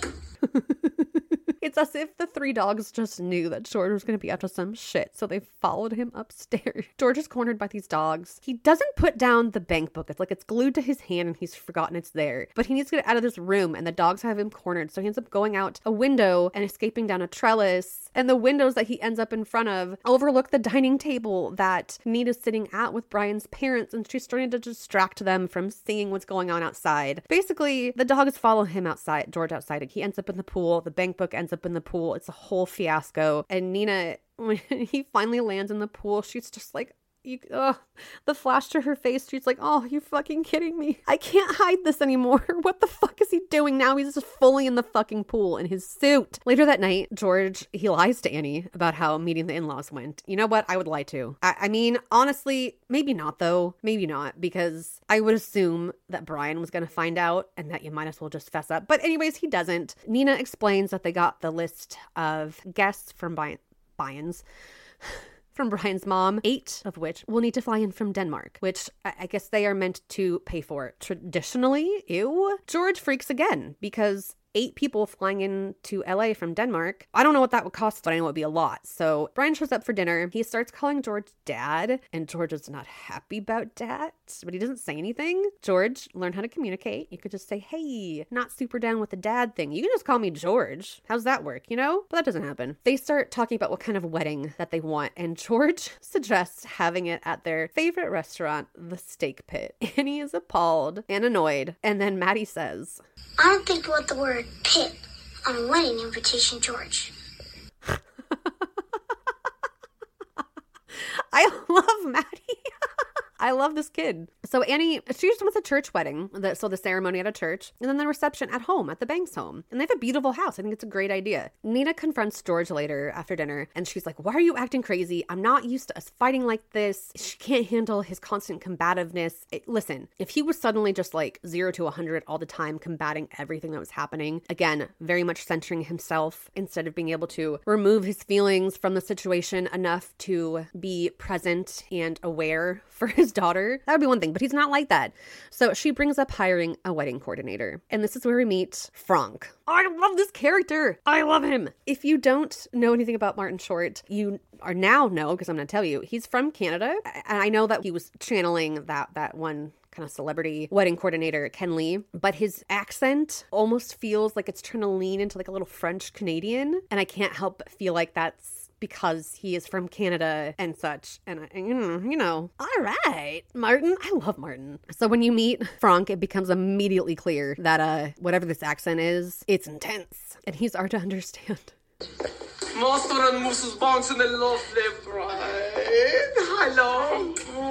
It's as if the three dogs just knew that George was going to be up to some shit, so they followed him upstairs. George is cornered by these dogs. He doesn't put down the bank book. It's like it's glued to his hand and he's forgotten it's there. But he needs to get out of this room and the dogs have him cornered, so he ends up going out a window and escaping down a trellis. And the windows that he ends up in front of overlook the dining table that Nina's sitting at with Brian's parents, and she's starting to distract them from seeing what's going on outside. Basically, the dogs follow him outside, George outside. He ends up in the pool. The bank book ends up in the pool. It's a whole fiasco. And Nina, when he finally lands in the pool, she's just like, You, ugh, the flash to her face, she's like, oh, you fucking kidding me? I can't hide this anymore. What the fuck is he doing now? He's just fully in the fucking pool in his suit. Later that night, George, he lies to Annie about how meeting the in-laws went. You know what? I would lie too. I, I mean, honestly, maybe not though. Maybe not, because I would assume that Brian was going to find out and that you might as well just fess up. But anyways, he doesn't. Nina explains that they got the list of guests from Brian, Brian's from Brian's mom, eight of which will need to fly in from Denmark, which I guess they are meant to pay for traditionally. Ew. George freaks again because eight people flying in to L A from Denmark. I don't know what that would cost, but I know it would be a lot. So Brian shows up for dinner. He starts calling George dad, and George is not happy about that, but he doesn't say anything. George, learn how to communicate. You could just say, hey, not super down with the dad thing. You can just call me George. How's that work, you know? But that doesn't happen. They start talking about what kind of wedding that they want, and George suggests having it at their favorite restaurant, the Steak Pit. Annie is appalled and annoyed, and then Maddie says, I don't think you want the word pit on a wedding invitation, George. I love Maddie. I love this kid. So Annie, she just wants a church wedding. The, so the ceremony at a church and then the reception at home at the Banks home. And they have a beautiful house. I think it's a great idea. Nina confronts George later after dinner and she's like, why are you acting crazy? I'm not used to us fighting like this. She can't handle his constant combativeness. It, listen, if he was suddenly just like zero to a hundred all the time, combating everything that was happening, again, very much centering himself instead of being able to remove his feelings from the situation enough to be present and aware for his daughter, that would be one thing, but he's not like that. So she brings up hiring a wedding coordinator. And this is where we meet Frank. I love this character. I love him. If you don't know anything about Martin Short, you are now know, because I'm going to tell you, he's from Canada. And I know that he was channeling that, that one kind of celebrity wedding coordinator, Ken Lee, but his accent almost feels like it's trying to lean into like a little French Canadian. And I can't help but feel like that's because he is from Canada and such. And, you know, you know, all right, Martin. I love Martin. So when you meet Frank, it becomes immediately clear that uh, whatever this accent is, it's intense. And he's hard to understand. Master and Missus Banks in the lovely bride. Hello.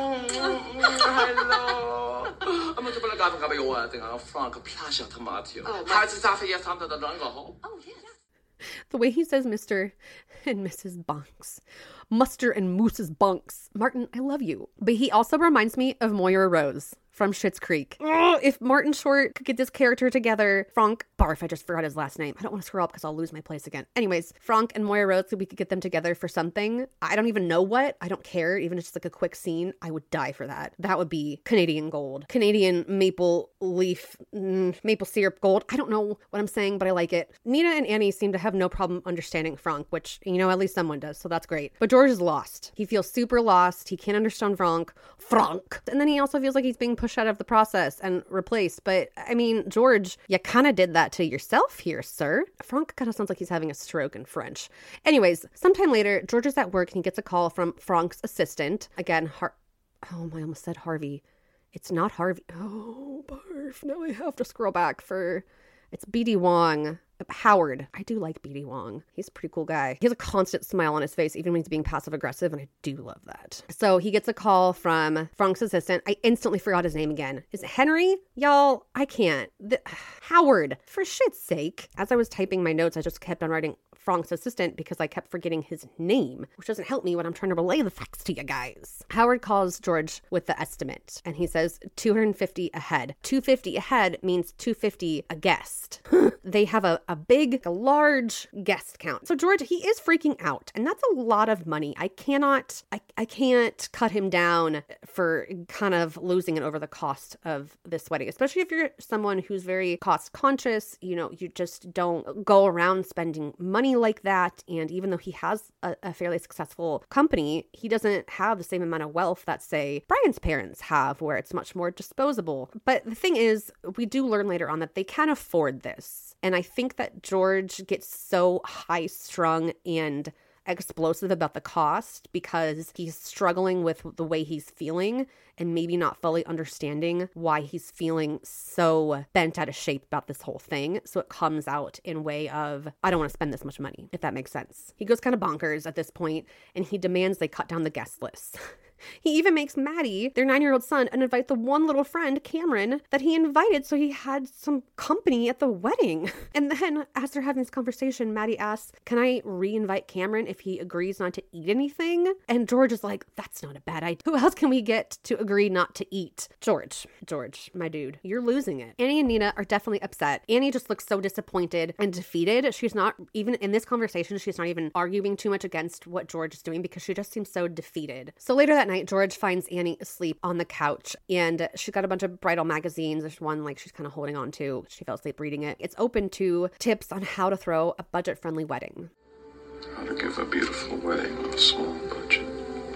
Hello. I'm not going to go to your wedding. Frank, a pleasure to meet you. How is that for you? Time to the home? Oh, yes. The way he says Mister and Missus Bunks. Muster and Moose's Bunks. Martin, I love you. But he also reminds me of Moira Rose from Schitt's Creek. Oh, if Martin Short could get this character together, Frank, barf, I just forgot his last name. I don't want to scroll up because I'll lose my place again. Anyways, Frank and Moira Rose, if we could get them together for something, I don't even know what. I don't care. Even if it's just like a quick scene, I would die for that. That would be Canadian gold. Canadian maple leaf, mm, maple syrup gold. I don't know what I'm saying, but I like it. Nina and Annie seem to have no problem understanding Frank, which, you know, at least someone does, so that's great. But George is lost. He feels super lost. He can't understand Frank. Frank. And then he also feels like he's being pushed out of the process and replaced. But I mean, George, you kind of did that to yourself here, sir. Frank kind of sounds like he's having a stroke in French. Anyways, sometime later, George is at work and he gets a call from Frank's assistant. Again, Har- oh, I almost said Harvey. It's not Harvey. Oh, barf. Now I have to scroll back for... It's B D Wong. Howard. I do like B D Wong. He's a pretty cool guy. He has a constant smile on his face, even when he's being passive aggressive, and I do love that. So he gets a call from Frank's assistant. I instantly forgot his name again. Is it Henry? Y'all, I can't. The- Howard. For shit's sake. As I was typing my notes, I just kept on writing Frank's assistant because I kept forgetting his name, which doesn't help me when I'm trying to relay the facts to you guys. Howard calls George with the estimate, and he says two hundred fifty a head. two hundred fifty a head means two hundred fifty a guest. They have a, a big, a large guest count. So George, he is freaking out, and that's a lot of money. I cannot, I, I can't cut him down for kind of losing it over the cost of this wedding, especially if you're someone who's very cost conscious. You know, you just don't go around spending money like that. And even though he has a, a fairly successful company, he doesn't have the same amount of wealth that, say, Brian's parents have, where it's much more disposable. But the thing is, we do learn later on that they can afford this. And I think that George gets so high strung and explosive about the cost because he's struggling with the way he's feeling and maybe not fully understanding why he's feeling so bent out of shape about this whole thing. So it comes out in way of, I don't want to spend this much money, if that makes sense. He goes kind of bonkers at this point and he demands they cut down the guest list. He even makes Maddie, their nine-year-old son, and invite the one little friend, Cameron, that he invited so he had some company at the wedding. And then, as they're having this conversation, Maddie asks, can I re-invite Cameron if he agrees not to eat anything? And George is like, that's not a bad idea. Who else can we get to agree not to eat? George. George, my dude, you're losing it. Annie and Nina are definitely upset. Annie just looks so disappointed and defeated. She's not, even in this conversation, she's not even arguing too much against what George is doing because she just seems so defeated. So later that night, George finds Annie asleep on the couch and she's got a bunch of bridal magazines. There's one like she's kind of holding on to. She fell asleep reading it. It's open to tips on how to throw a budget-friendly wedding. How to give a beautiful wedding on a small budget.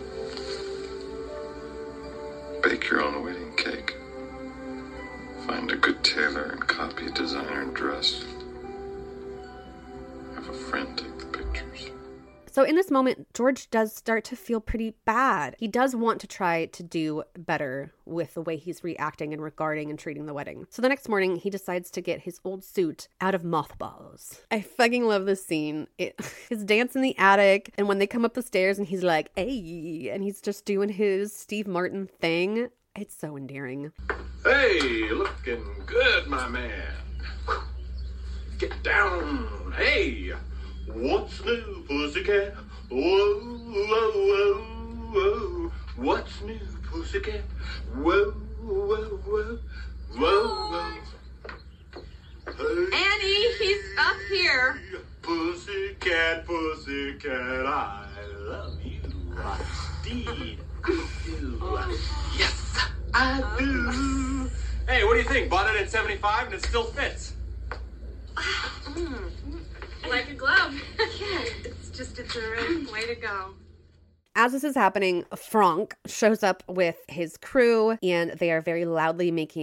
Bake your own wedding cake. Find a good tailor and copy a designer dress. Have a friend take the pictures. So in this moment, George does start to feel pretty bad. He does want to try to do better with the way he's reacting and regarding and treating the wedding. So the next morning, he decides to get his old suit out of mothballs. I fucking love this scene. It, his dance in the attic, and when they come up the stairs and he's like, hey, and he's just doing his Steve Martin thing. It's so endearing. Hey, looking good, my man. Get down. Hey. What's new, pussycat? Whoa, whoa, whoa, whoa. What's new, pussycat? Whoa, whoa, whoa, whoa, whoa. Hey, Annie, he's up here. pussycat, pussycat, I love you. Indeed, I do. Yes, I do. Hey, what do you think? Bought it in seventy-five and it still fits. Mm. Like a glove. Yeah, it's just a terrific way to go. As this is happening, Frank shows up with his crew and they are very loudly making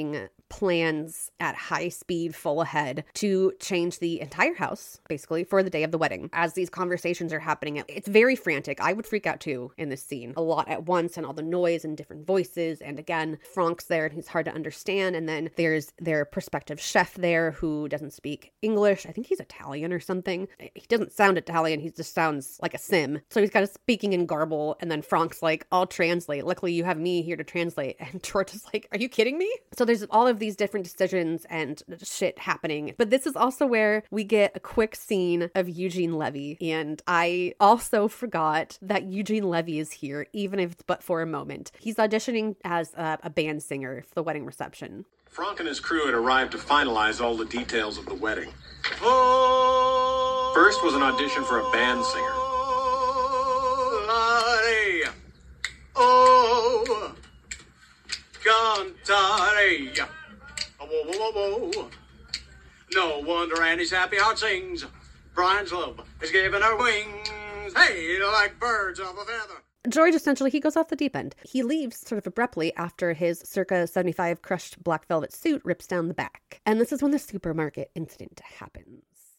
plans at high speed, full ahead, to change the entire house, basically, for the day of the wedding. As these conversations are happening, it's very frantic. I would freak out too in this scene. A lot at once, and all the noise and different voices. And again, Frank's there and he's hard to understand. And then there's their prospective chef there who doesn't speak English. I think he's Italian or something. He doesn't sound Italian. He just sounds like a sim. So he's kind of speaking in garble. And then Frank's like, I'll translate. Luckily, you have me here to translate. And George is like, are you kidding me? So there's all of these different decisions and shit happening. But this is also where we get a quick scene of Eugene Levy. And I also forgot that Eugene Levy is here, even if it's but for a moment. He's auditioning as a, a band singer for the wedding reception. Frank and his crew had arrived to finalize all the details of the wedding. First was an audition for a band singer. Oh, cantare. Oh, whoa, whoa, whoa, whoa. No wonder Annie's happy heart sings. Brian's love is giving her wings. Hey, like birds of a feather. George, essentially, he goes off the deep end. He leaves sort of abruptly after his circa seventy-five crushed black velvet suit rips down the back. And this is when the supermarket incident happens.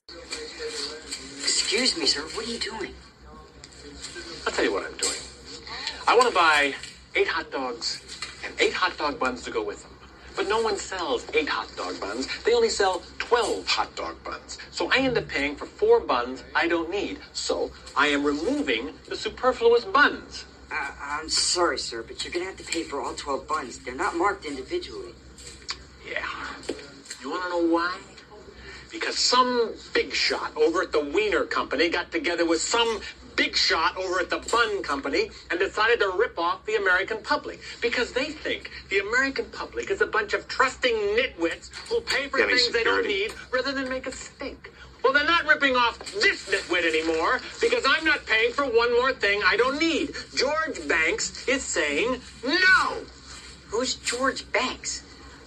Excuse me, sir. What are you doing? I'll tell you what I'm doing. I want to buy eight hot dogs and eight hot dog buns to go with them. But no one sells eight hot dog buns. They only sell twelve hot dog buns. So I end up paying for four buns I don't need. So I am removing the superfluous buns. Uh, I'm sorry, sir, but you're going to have to pay for all twelve buns. They're not marked individually. Yeah. You want to know why? Because some big shot over at the Wiener Company got together with some big shot over at the Bun Company and decided to rip off the American public. Because they think the American public is a bunch of trusting nitwits who'll pay for Any things security? they don't need rather than make a stink. Well, they're not ripping off this nitwit anymore because I'm not paying for one more thing I don't need. George Banks is saying no. Who's George Banks?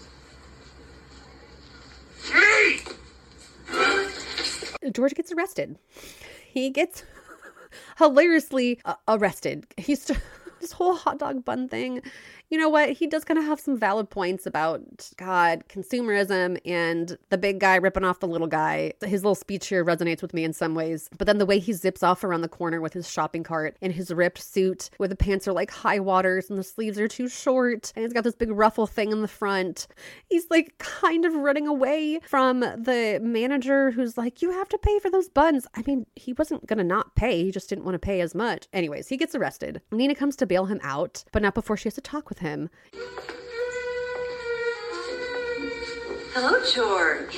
Me! George gets arrested. He gets hilariously uh, arrested. He's just, this whole hot dog bun thing. You know what? He does kind of have some valid points about, God, consumerism and the big guy ripping off the little guy. His little speech here resonates with me in some ways. But then the way he zips off around the corner with his shopping cart in his ripped suit where the pants are like high waters and the sleeves are too short. And he's got this big ruffle thing in the front. He's like kind of running away from the manager who's like, you have to pay for those buns. I mean, he wasn't going to not pay. He just didn't want to pay as much. Anyways, he gets arrested. Nina comes to bail him out, but not before she has to talk with him. Hello, George.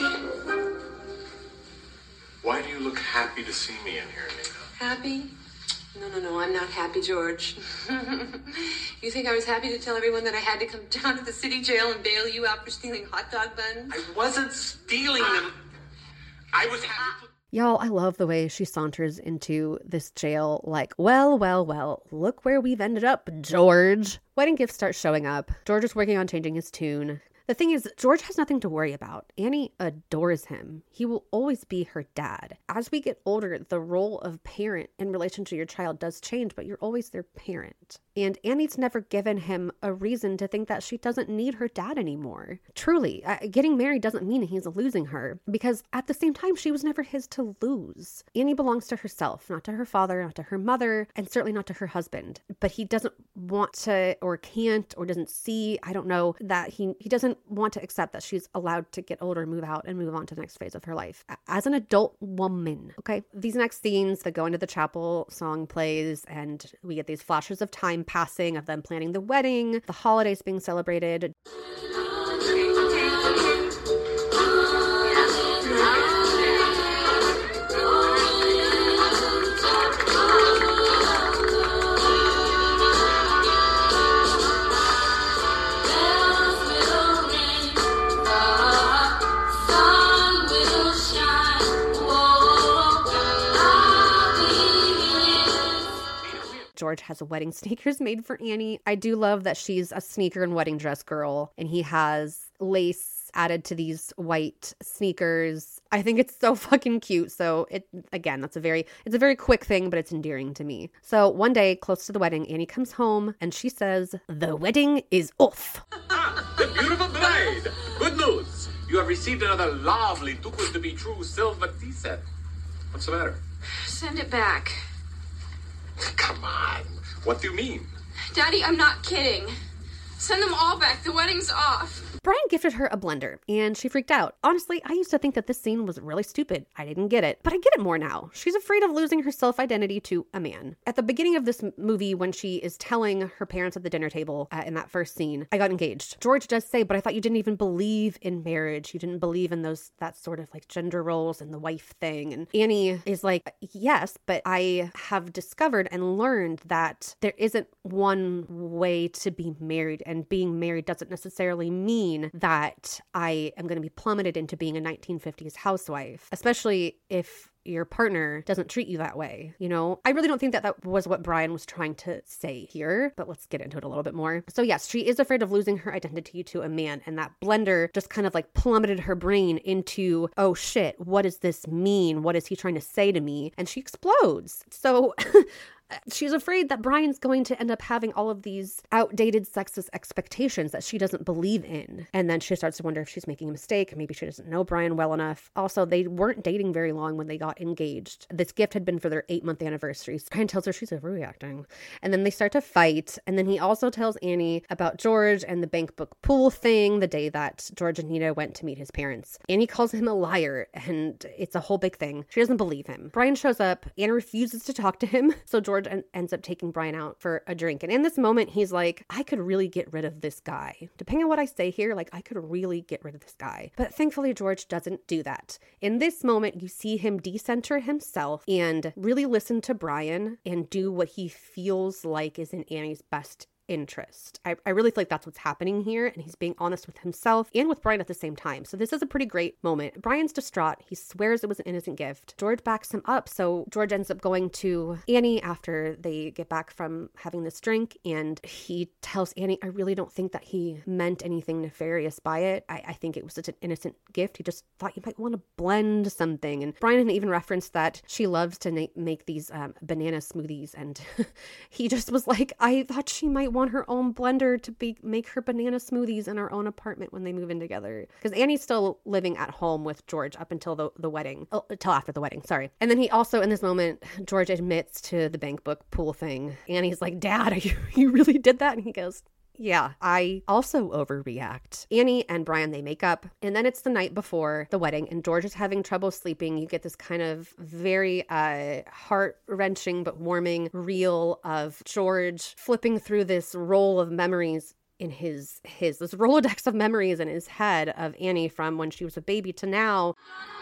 Why do you look happy to see me in here, Nina? Happy? No, no, no, I'm not happy, George. You think I was happy to tell everyone that I had to come down to the city jail and bail you out for stealing hot dog buns? I wasn't stealing them. I was happy to... Y'all, I love the way she saunters into this jail like, well, well, well, look where we've ended up, George. Wedding gifts start showing up. George is working on changing his tune. The thing is, George has nothing to worry about. Annie adores him. He will always be her dad. As we get older, the role of parent in relation to your child does change, but you're always their parent. And Annie's never given him a reason to think that she doesn't need her dad anymore. Truly, uh, getting married doesn't mean he's losing her, because at the same time, she was never his to lose. Annie belongs to herself, not to her father, not to her mother, and certainly not to her husband. But he doesn't want to, or can't, or doesn't see, I don't know, that he, he doesn't want to accept that she's allowed to get older, move out, and move on to the next phase of her life. As an adult woman, okay? These next scenes that go into the chapel, song plays, and we get these flashes of time passing of them planning the wedding, the holidays being celebrated. George has wedding sneakers made for Annie. I do love that she's a sneaker and wedding dress girl, and he has lace added to these white sneakers. I think it's so fucking cute. So it, again, that's a very, it's a very quick thing, but it's endearing to me. So one day close to the wedding, Annie comes home and she says, "The wedding is off." The beautiful bride. Good news. You have received another lovely, too good to be true silver tea set. What's the matter? Send it back. Come on. What do you mean? Daddy, I'm not kidding. Send them all back. The wedding's off. Brian gifted her a blender, and she freaked out. Honestly, I used to think that this scene was really stupid. I didn't get it, but I get it more now. She's afraid of losing her self-identity to a man. At the beginning of this movie, when she is telling her parents at the dinner table uh, in that first scene, I got engaged. George does say, but I thought you didn't even believe in marriage. You didn't believe in those, that sort of like gender roles and the wife thing. And Annie is like, yes, but I have discovered and learned that there isn't one way to be married, and being married doesn't necessarily mean that I am going to be plummeted into being a nineteen fifties housewife, especially if your partner doesn't treat you that way. You know, I really don't think that that was what Brian was trying to say here, but let's get into it a little bit more. So yes, she is afraid of losing her identity to a man, and that blender just kind of like plummeted her brain into, oh shit, what does this mean? What is he trying to say to me? And she explodes. So she's afraid that Brian's going to end up having all of these outdated sexist expectations that she doesn't believe in. And then she starts to wonder if she's making a mistake. Maybe she doesn't know Brian well enough. Also, they weren't dating very long when they got engaged. This gift had been for their eight month anniversary. Brian tells her she's overreacting. And then they start to fight. And then he also tells Annie about George and the bank book pool thing the day that George and Nita went to meet his parents. Annie calls him a liar, and it's a whole big thing. She doesn't believe him. Brian shows up. Annie refuses to talk to him. So George and ends up taking Brian out for a drink. And in this moment, he's like, I could really get rid of this guy. Depending on what I say here, like, I could really get rid of this guy. But thankfully, George doesn't do that. In this moment, you see him decenter himself and really listen to Brian and do what he feels like is in Annie's best interest. I, I really feel like that's what's happening here, and he's being honest with himself and with Brian at the same time. So this is a pretty great moment. Brian's distraught. He swears it was an innocent gift. George backs him up, so George ends up going to Annie after they get back from having this drink, and he tells Annie, I really don't think that he meant anything nefarious by it. I, I think it was such an innocent gift. He just thought you might want to blend something. And Brian even referenced that she loves to na- make these um, banana smoothies, and he just was like, I thought she might want her own blender to be make her banana smoothies in her own apartment when they move in together. Because Annie's still living at home with George up until the, the wedding. Oh, until after the wedding, sorry. And then he also, in this moment, George admits to the bank book pool thing. Annie's like, Dad, are you, you really did that? And he goes, yeah, I also overreact. Annie and Brian, they make up, and then it's the night before the wedding, and George is having trouble sleeping. You get this kind of very uh, heart-wrenching but warming reel of George flipping through this roll of memories in his, his, this Rolodex of memories in his head of Annie from when she was a baby to now.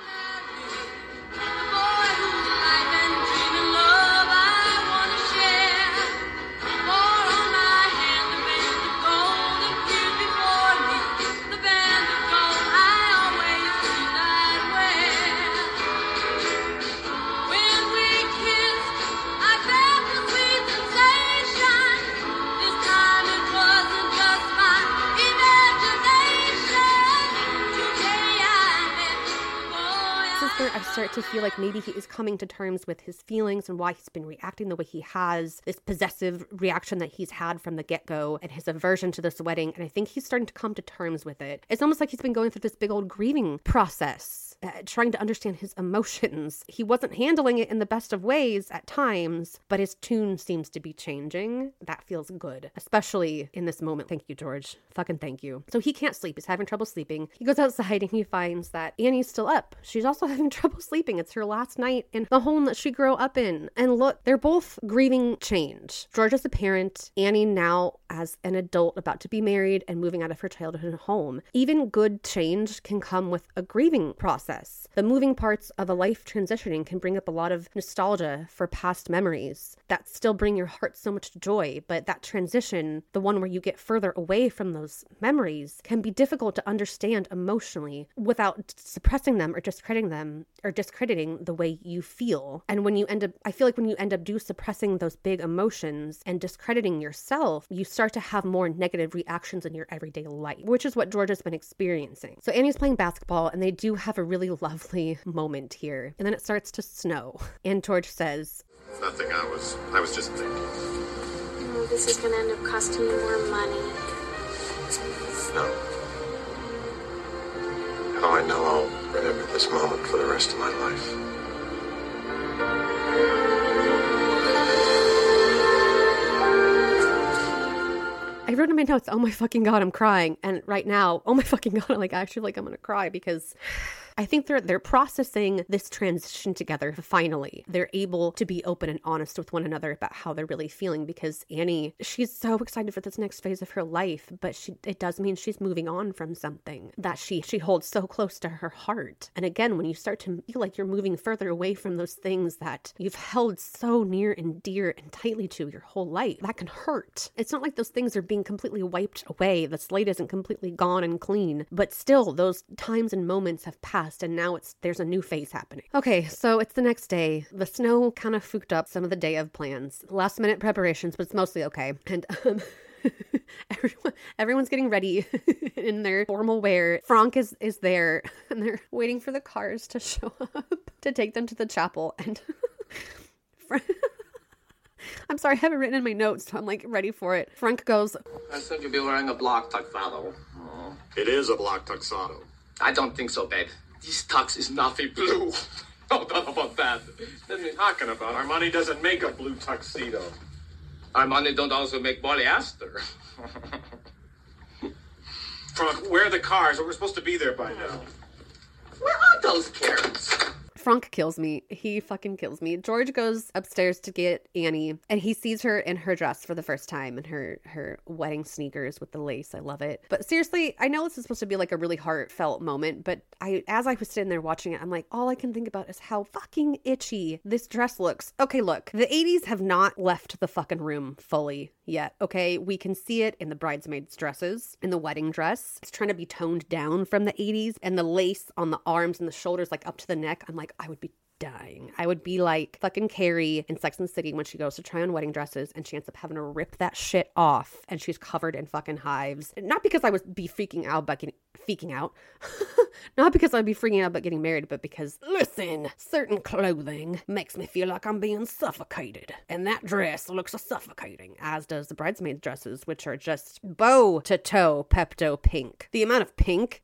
I start to feel like maybe he is coming to terms with his feelings and why he's been reacting the way he has, this possessive reaction that he's had from the get-go, and his aversion to this wedding. And I think he's starting to come to terms with it. It's almost like he's been going through this big old grieving process. Uh, trying to understand his emotions. He wasn't handling it in the best of ways at times, but his tune seems to be changing. That feels good, especially in this moment. Thank you, George. Fucking thank you. So he can't sleep. He's having trouble sleeping. He goes outside and he finds that Annie's still up. She's also having trouble sleeping. It's her last night in the home that she grew up in. And look, they're both grieving change. George as a parent, Annie now as an adult about to be married and moving out of her childhood home. Even good change can come with a grieving process. The moving parts of a life transitioning can bring up a lot of nostalgia for past memories that still bring your heart so much joy, but that transition, the one where you get further away from those memories, can be difficult to understand emotionally without suppressing them or discrediting them or discrediting the way you feel. And when you end up, I feel like when you end up do suppressing those big emotions and discrediting yourself, you start to have more negative reactions in your everyday life, which is what George has been experiencing. So Annie's playing basketball and they do have a really lovely moment here. And then it starts to snow. And George says, Nothing, I was, I was just thinking. Oh, this is going to end up costing me more money. No. And I know I'll remember this moment for the rest of my life. I wrote in my notes, oh my fucking God, I'm crying. And right now, oh my fucking God, I'm like, actually, like, I'm going to cry because I think they're they're processing this transition together. Finally, they're able to be open and honest with one another about how they're really feeling, because Annie, she's so excited for this next phase of her life, but she it does mean she's moving on from something that she she holds so close to her heart. And again, when you start to feel like you're moving further away from those things that you've held so near and dear and tightly to your whole life, that can hurt. It's not like those things are being completely wiped away. The slate isn't completely gone and clean, but still those times and moments have passed. And now it's there's a new phase happening. Okay, so it's the next day. The snow kind of fooked up some of the day of plans. Last minute preparations, but it's mostly okay. And um, everyone, everyone's getting ready in their formal wear. Frank is, is there, and they're waiting for the cars to show up to take them to the chapel. And I'm sorry, I have it written in my notes, so I'm like ready for it. Frank goes, I think you'll be wearing a black tuxedo. Oh. It is a black tuxedo. I don't think so, babe. This tux is navy blue. Oh, not about that. What are you talking about? Armani doesn't make a blue tuxedo. Armani don't also make polyester. Frank, where are the cars? We're supposed to be there by now. Where are those carrots? Frank kills me. He fucking kills me. George goes upstairs to get Annie, and he sees her in her dress for the first time, in her, her wedding sneakers with the lace. I love it. But seriously, I know this is supposed to be like a really heartfelt moment, but I, as I was sitting there watching it, I'm like, all I can think about is how fucking itchy this dress looks. Okay, look, the eighties have not left the fucking room fully yet, okay? We can see it in the bridesmaids' dresses, in the wedding dress. It's trying to be toned down from the eighties, and the lace on the arms and the shoulders, like up to the neck. I'm like, I would be dying. I would be like fucking Carrie in Sex and the City when she goes to try on wedding dresses and she ends up having to rip that shit off and she's covered in fucking hives. Not because I would be freaking out about getting freaking out. Not because I'd be freaking out about getting married, but because, listen, certain clothing makes me feel like I'm being suffocated. And that dress looks suffocating, as does the bridesmaid dresses, which are just bow to toe Pepto pink. The amount of pink...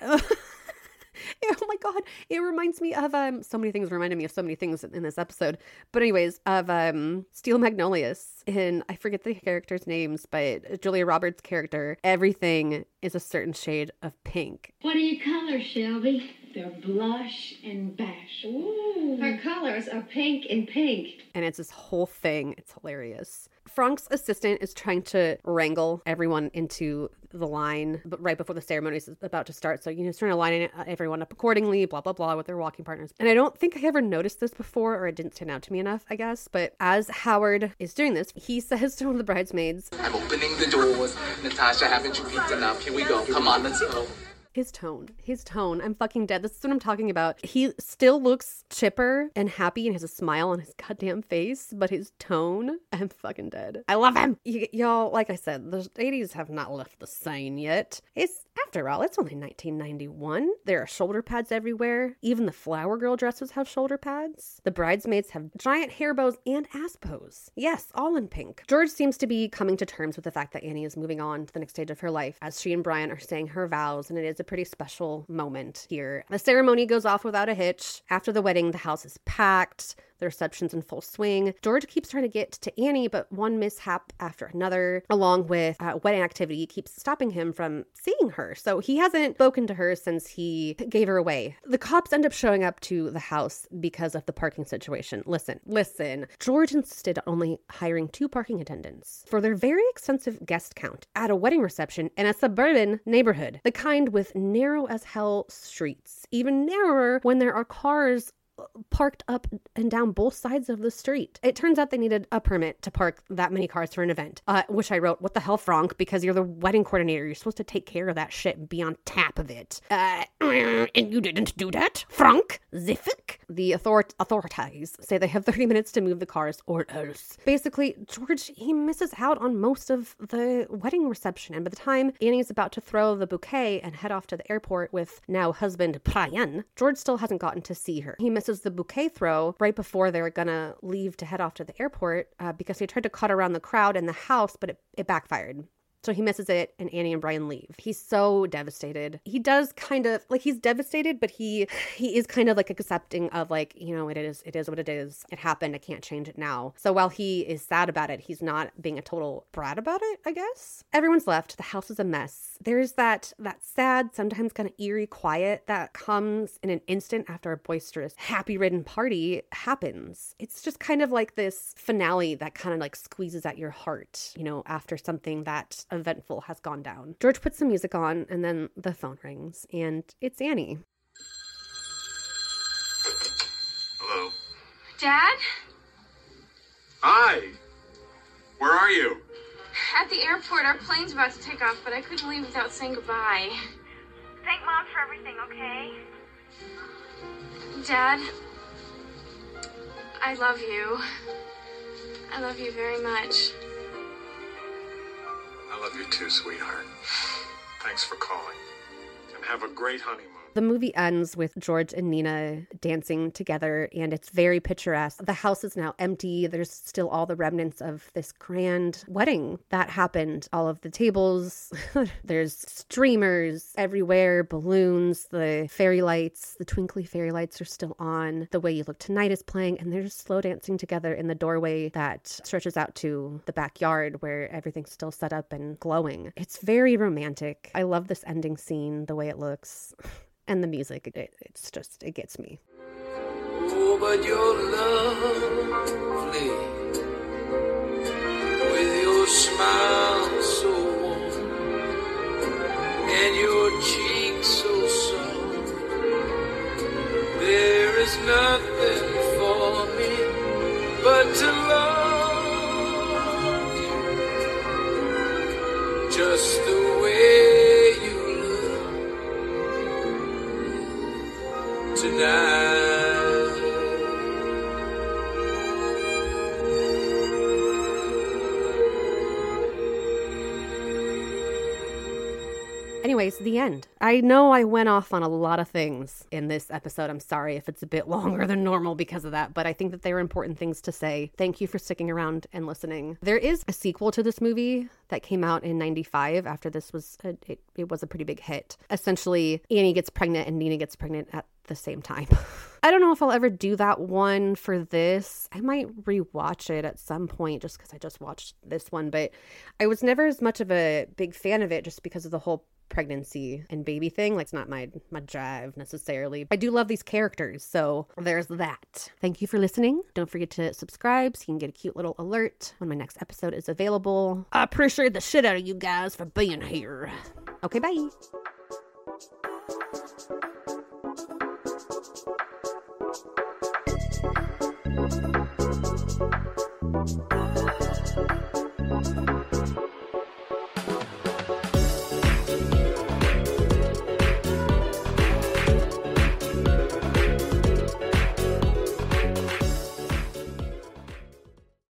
Oh my God. It reminds me of, um, so many things reminded me of so many things in this episode. But anyways, of, um, Steel Magnolias. And I forget the characters' names, but Julia Roberts' character, everything is a certain shade of pink. What are your colors, Shelby? They're blush and bash. Ooh. Her colors are pink and pink. And it's this whole thing. It's hilarious. Frank's assistant is trying to wrangle everyone into the line, but right before the ceremony is about to start. So, you know, he's trying to line everyone up accordingly, blah, blah, blah, with their walking partners. And I don't think I ever noticed this before, or it didn't stand out to me enough, I guess. But as Howard is doing this, he says to one of the bridesmaids, I'm opening the doors. Natasha, haven't you peeked enough? Here we go. Come on, let's go. His tone, his tone. I'm fucking dead. This is what I'm talking about. He still looks chipper and happy and has a smile on his goddamn face, but his tone, I'm fucking dead. I love him. Y- y'all, like I said, the eighties have not left the scene yet. It's, after all, it's only nineteen ninety-one. There are shoulder pads everywhere. Even the flower girl dresses have shoulder pads. The bridesmaids have giant hair bows and ass bows. Yes, all in pink. George seems to be coming to terms with the fact that Annie is moving on to the next stage of her life as she and Brian are saying her vows, and it is a pretty special moment here. The ceremony goes off without a hitch. After the wedding, the house is packed. The reception's in full swing. George keeps trying to get to Annie, but one mishap after another, along with uh, wedding activity, keeps stopping him from seeing her. So he hasn't spoken to her since he gave her away. The cops end up showing up to the house because of the parking situation. Listen, listen. George insisted on only hiring two parking attendants for their very extensive guest count at a wedding reception in a suburban neighborhood, the kind with narrow as hell streets, even narrower when there are cars parked up and down both sides of the street. It turns out they needed a permit to park that many cars for an event, uh, which I wrote, what the hell, Frank? Because you're the wedding coordinator. You're supposed to take care of that shit and be on top of it. Uh, and you didn't do that, Frank? Zifik? The author- authorities say they have thirty minutes to move the cars or else. Basically, George, he misses out on most of the wedding reception. And by the time Annie is about to throw the bouquet and head off to the airport with now husband Brian, George still hasn't gotten to see her. He misses the bouquet throw right before they're gonna leave to head off to the airport uh, because he tried to cut around the crowd in the house, but it, it backfired. So he misses it, and Annie and Brian leave. He's so devastated. He does kind of, like, he's devastated, but he he is kind of like accepting of like, you know, it is, it is what it is. It happened. I can't change it now. So while he is sad about it, he's not being a total brat about it, I guess. Everyone's left. The house is a mess. There's that, that sad, sometimes kind of eerie quiet that comes in an instant after a boisterous, happy-ridden party happens. It's just kind of like this finale that kind of like squeezes at your heart, you know, after something that eventful has gone down. George puts some music on, and then the phone rings, and it's Annie. Hello. Dad? Hi. Where are you? At the airport. Our plane's about to take off, but I couldn't leave without saying goodbye. Thank Mom for everything, okay? Dad, I love you. I love you very much. I love you too, sweetheart. Thanks for calling. And have a great honeymoon. The movie ends with George and Nina dancing together, and it's very picturesque. The house is now empty. There's still all the remnants of this grand wedding that happened. All of the tables, there's streamers everywhere, balloons, the fairy lights, the twinkly fairy lights are still on. The Way You Look Tonight is playing, and they're just slow dancing together in the doorway that stretches out to the backyard where everything's still set up and glowing. It's very romantic. I love this ending scene, the way it looks. And the music, it, it's just, it gets me. Oh, but you're lovely, with your smile so warm, and your cheeks so soft. There is nothing for me but to love you, just the way tonight. Anyways, the end. I know I went off on a lot of things in this episode. I'm sorry if it's a bit longer than normal because of that, but I think that they were important things to say. Thank you for sticking around and listening. There is a sequel to this movie that came out in ninety-five after this was, a, it, it was a pretty big hit. Essentially, Annie gets pregnant and Nina gets pregnant at the same time. I don't know if I'll ever do that one for this. I might rewatch it at some point just because I just watched this one, but I was never as much of a big fan of it just because of the whole pregnancy and baby thing. Like, it's not my my drive necessarily. I do love these characters, so there's that. Thank you for listening. Don't forget to subscribe so you can get a cute little alert when my next episode is available. I appreciate the shit out of you guys for being here. Okay, bye. Thank you.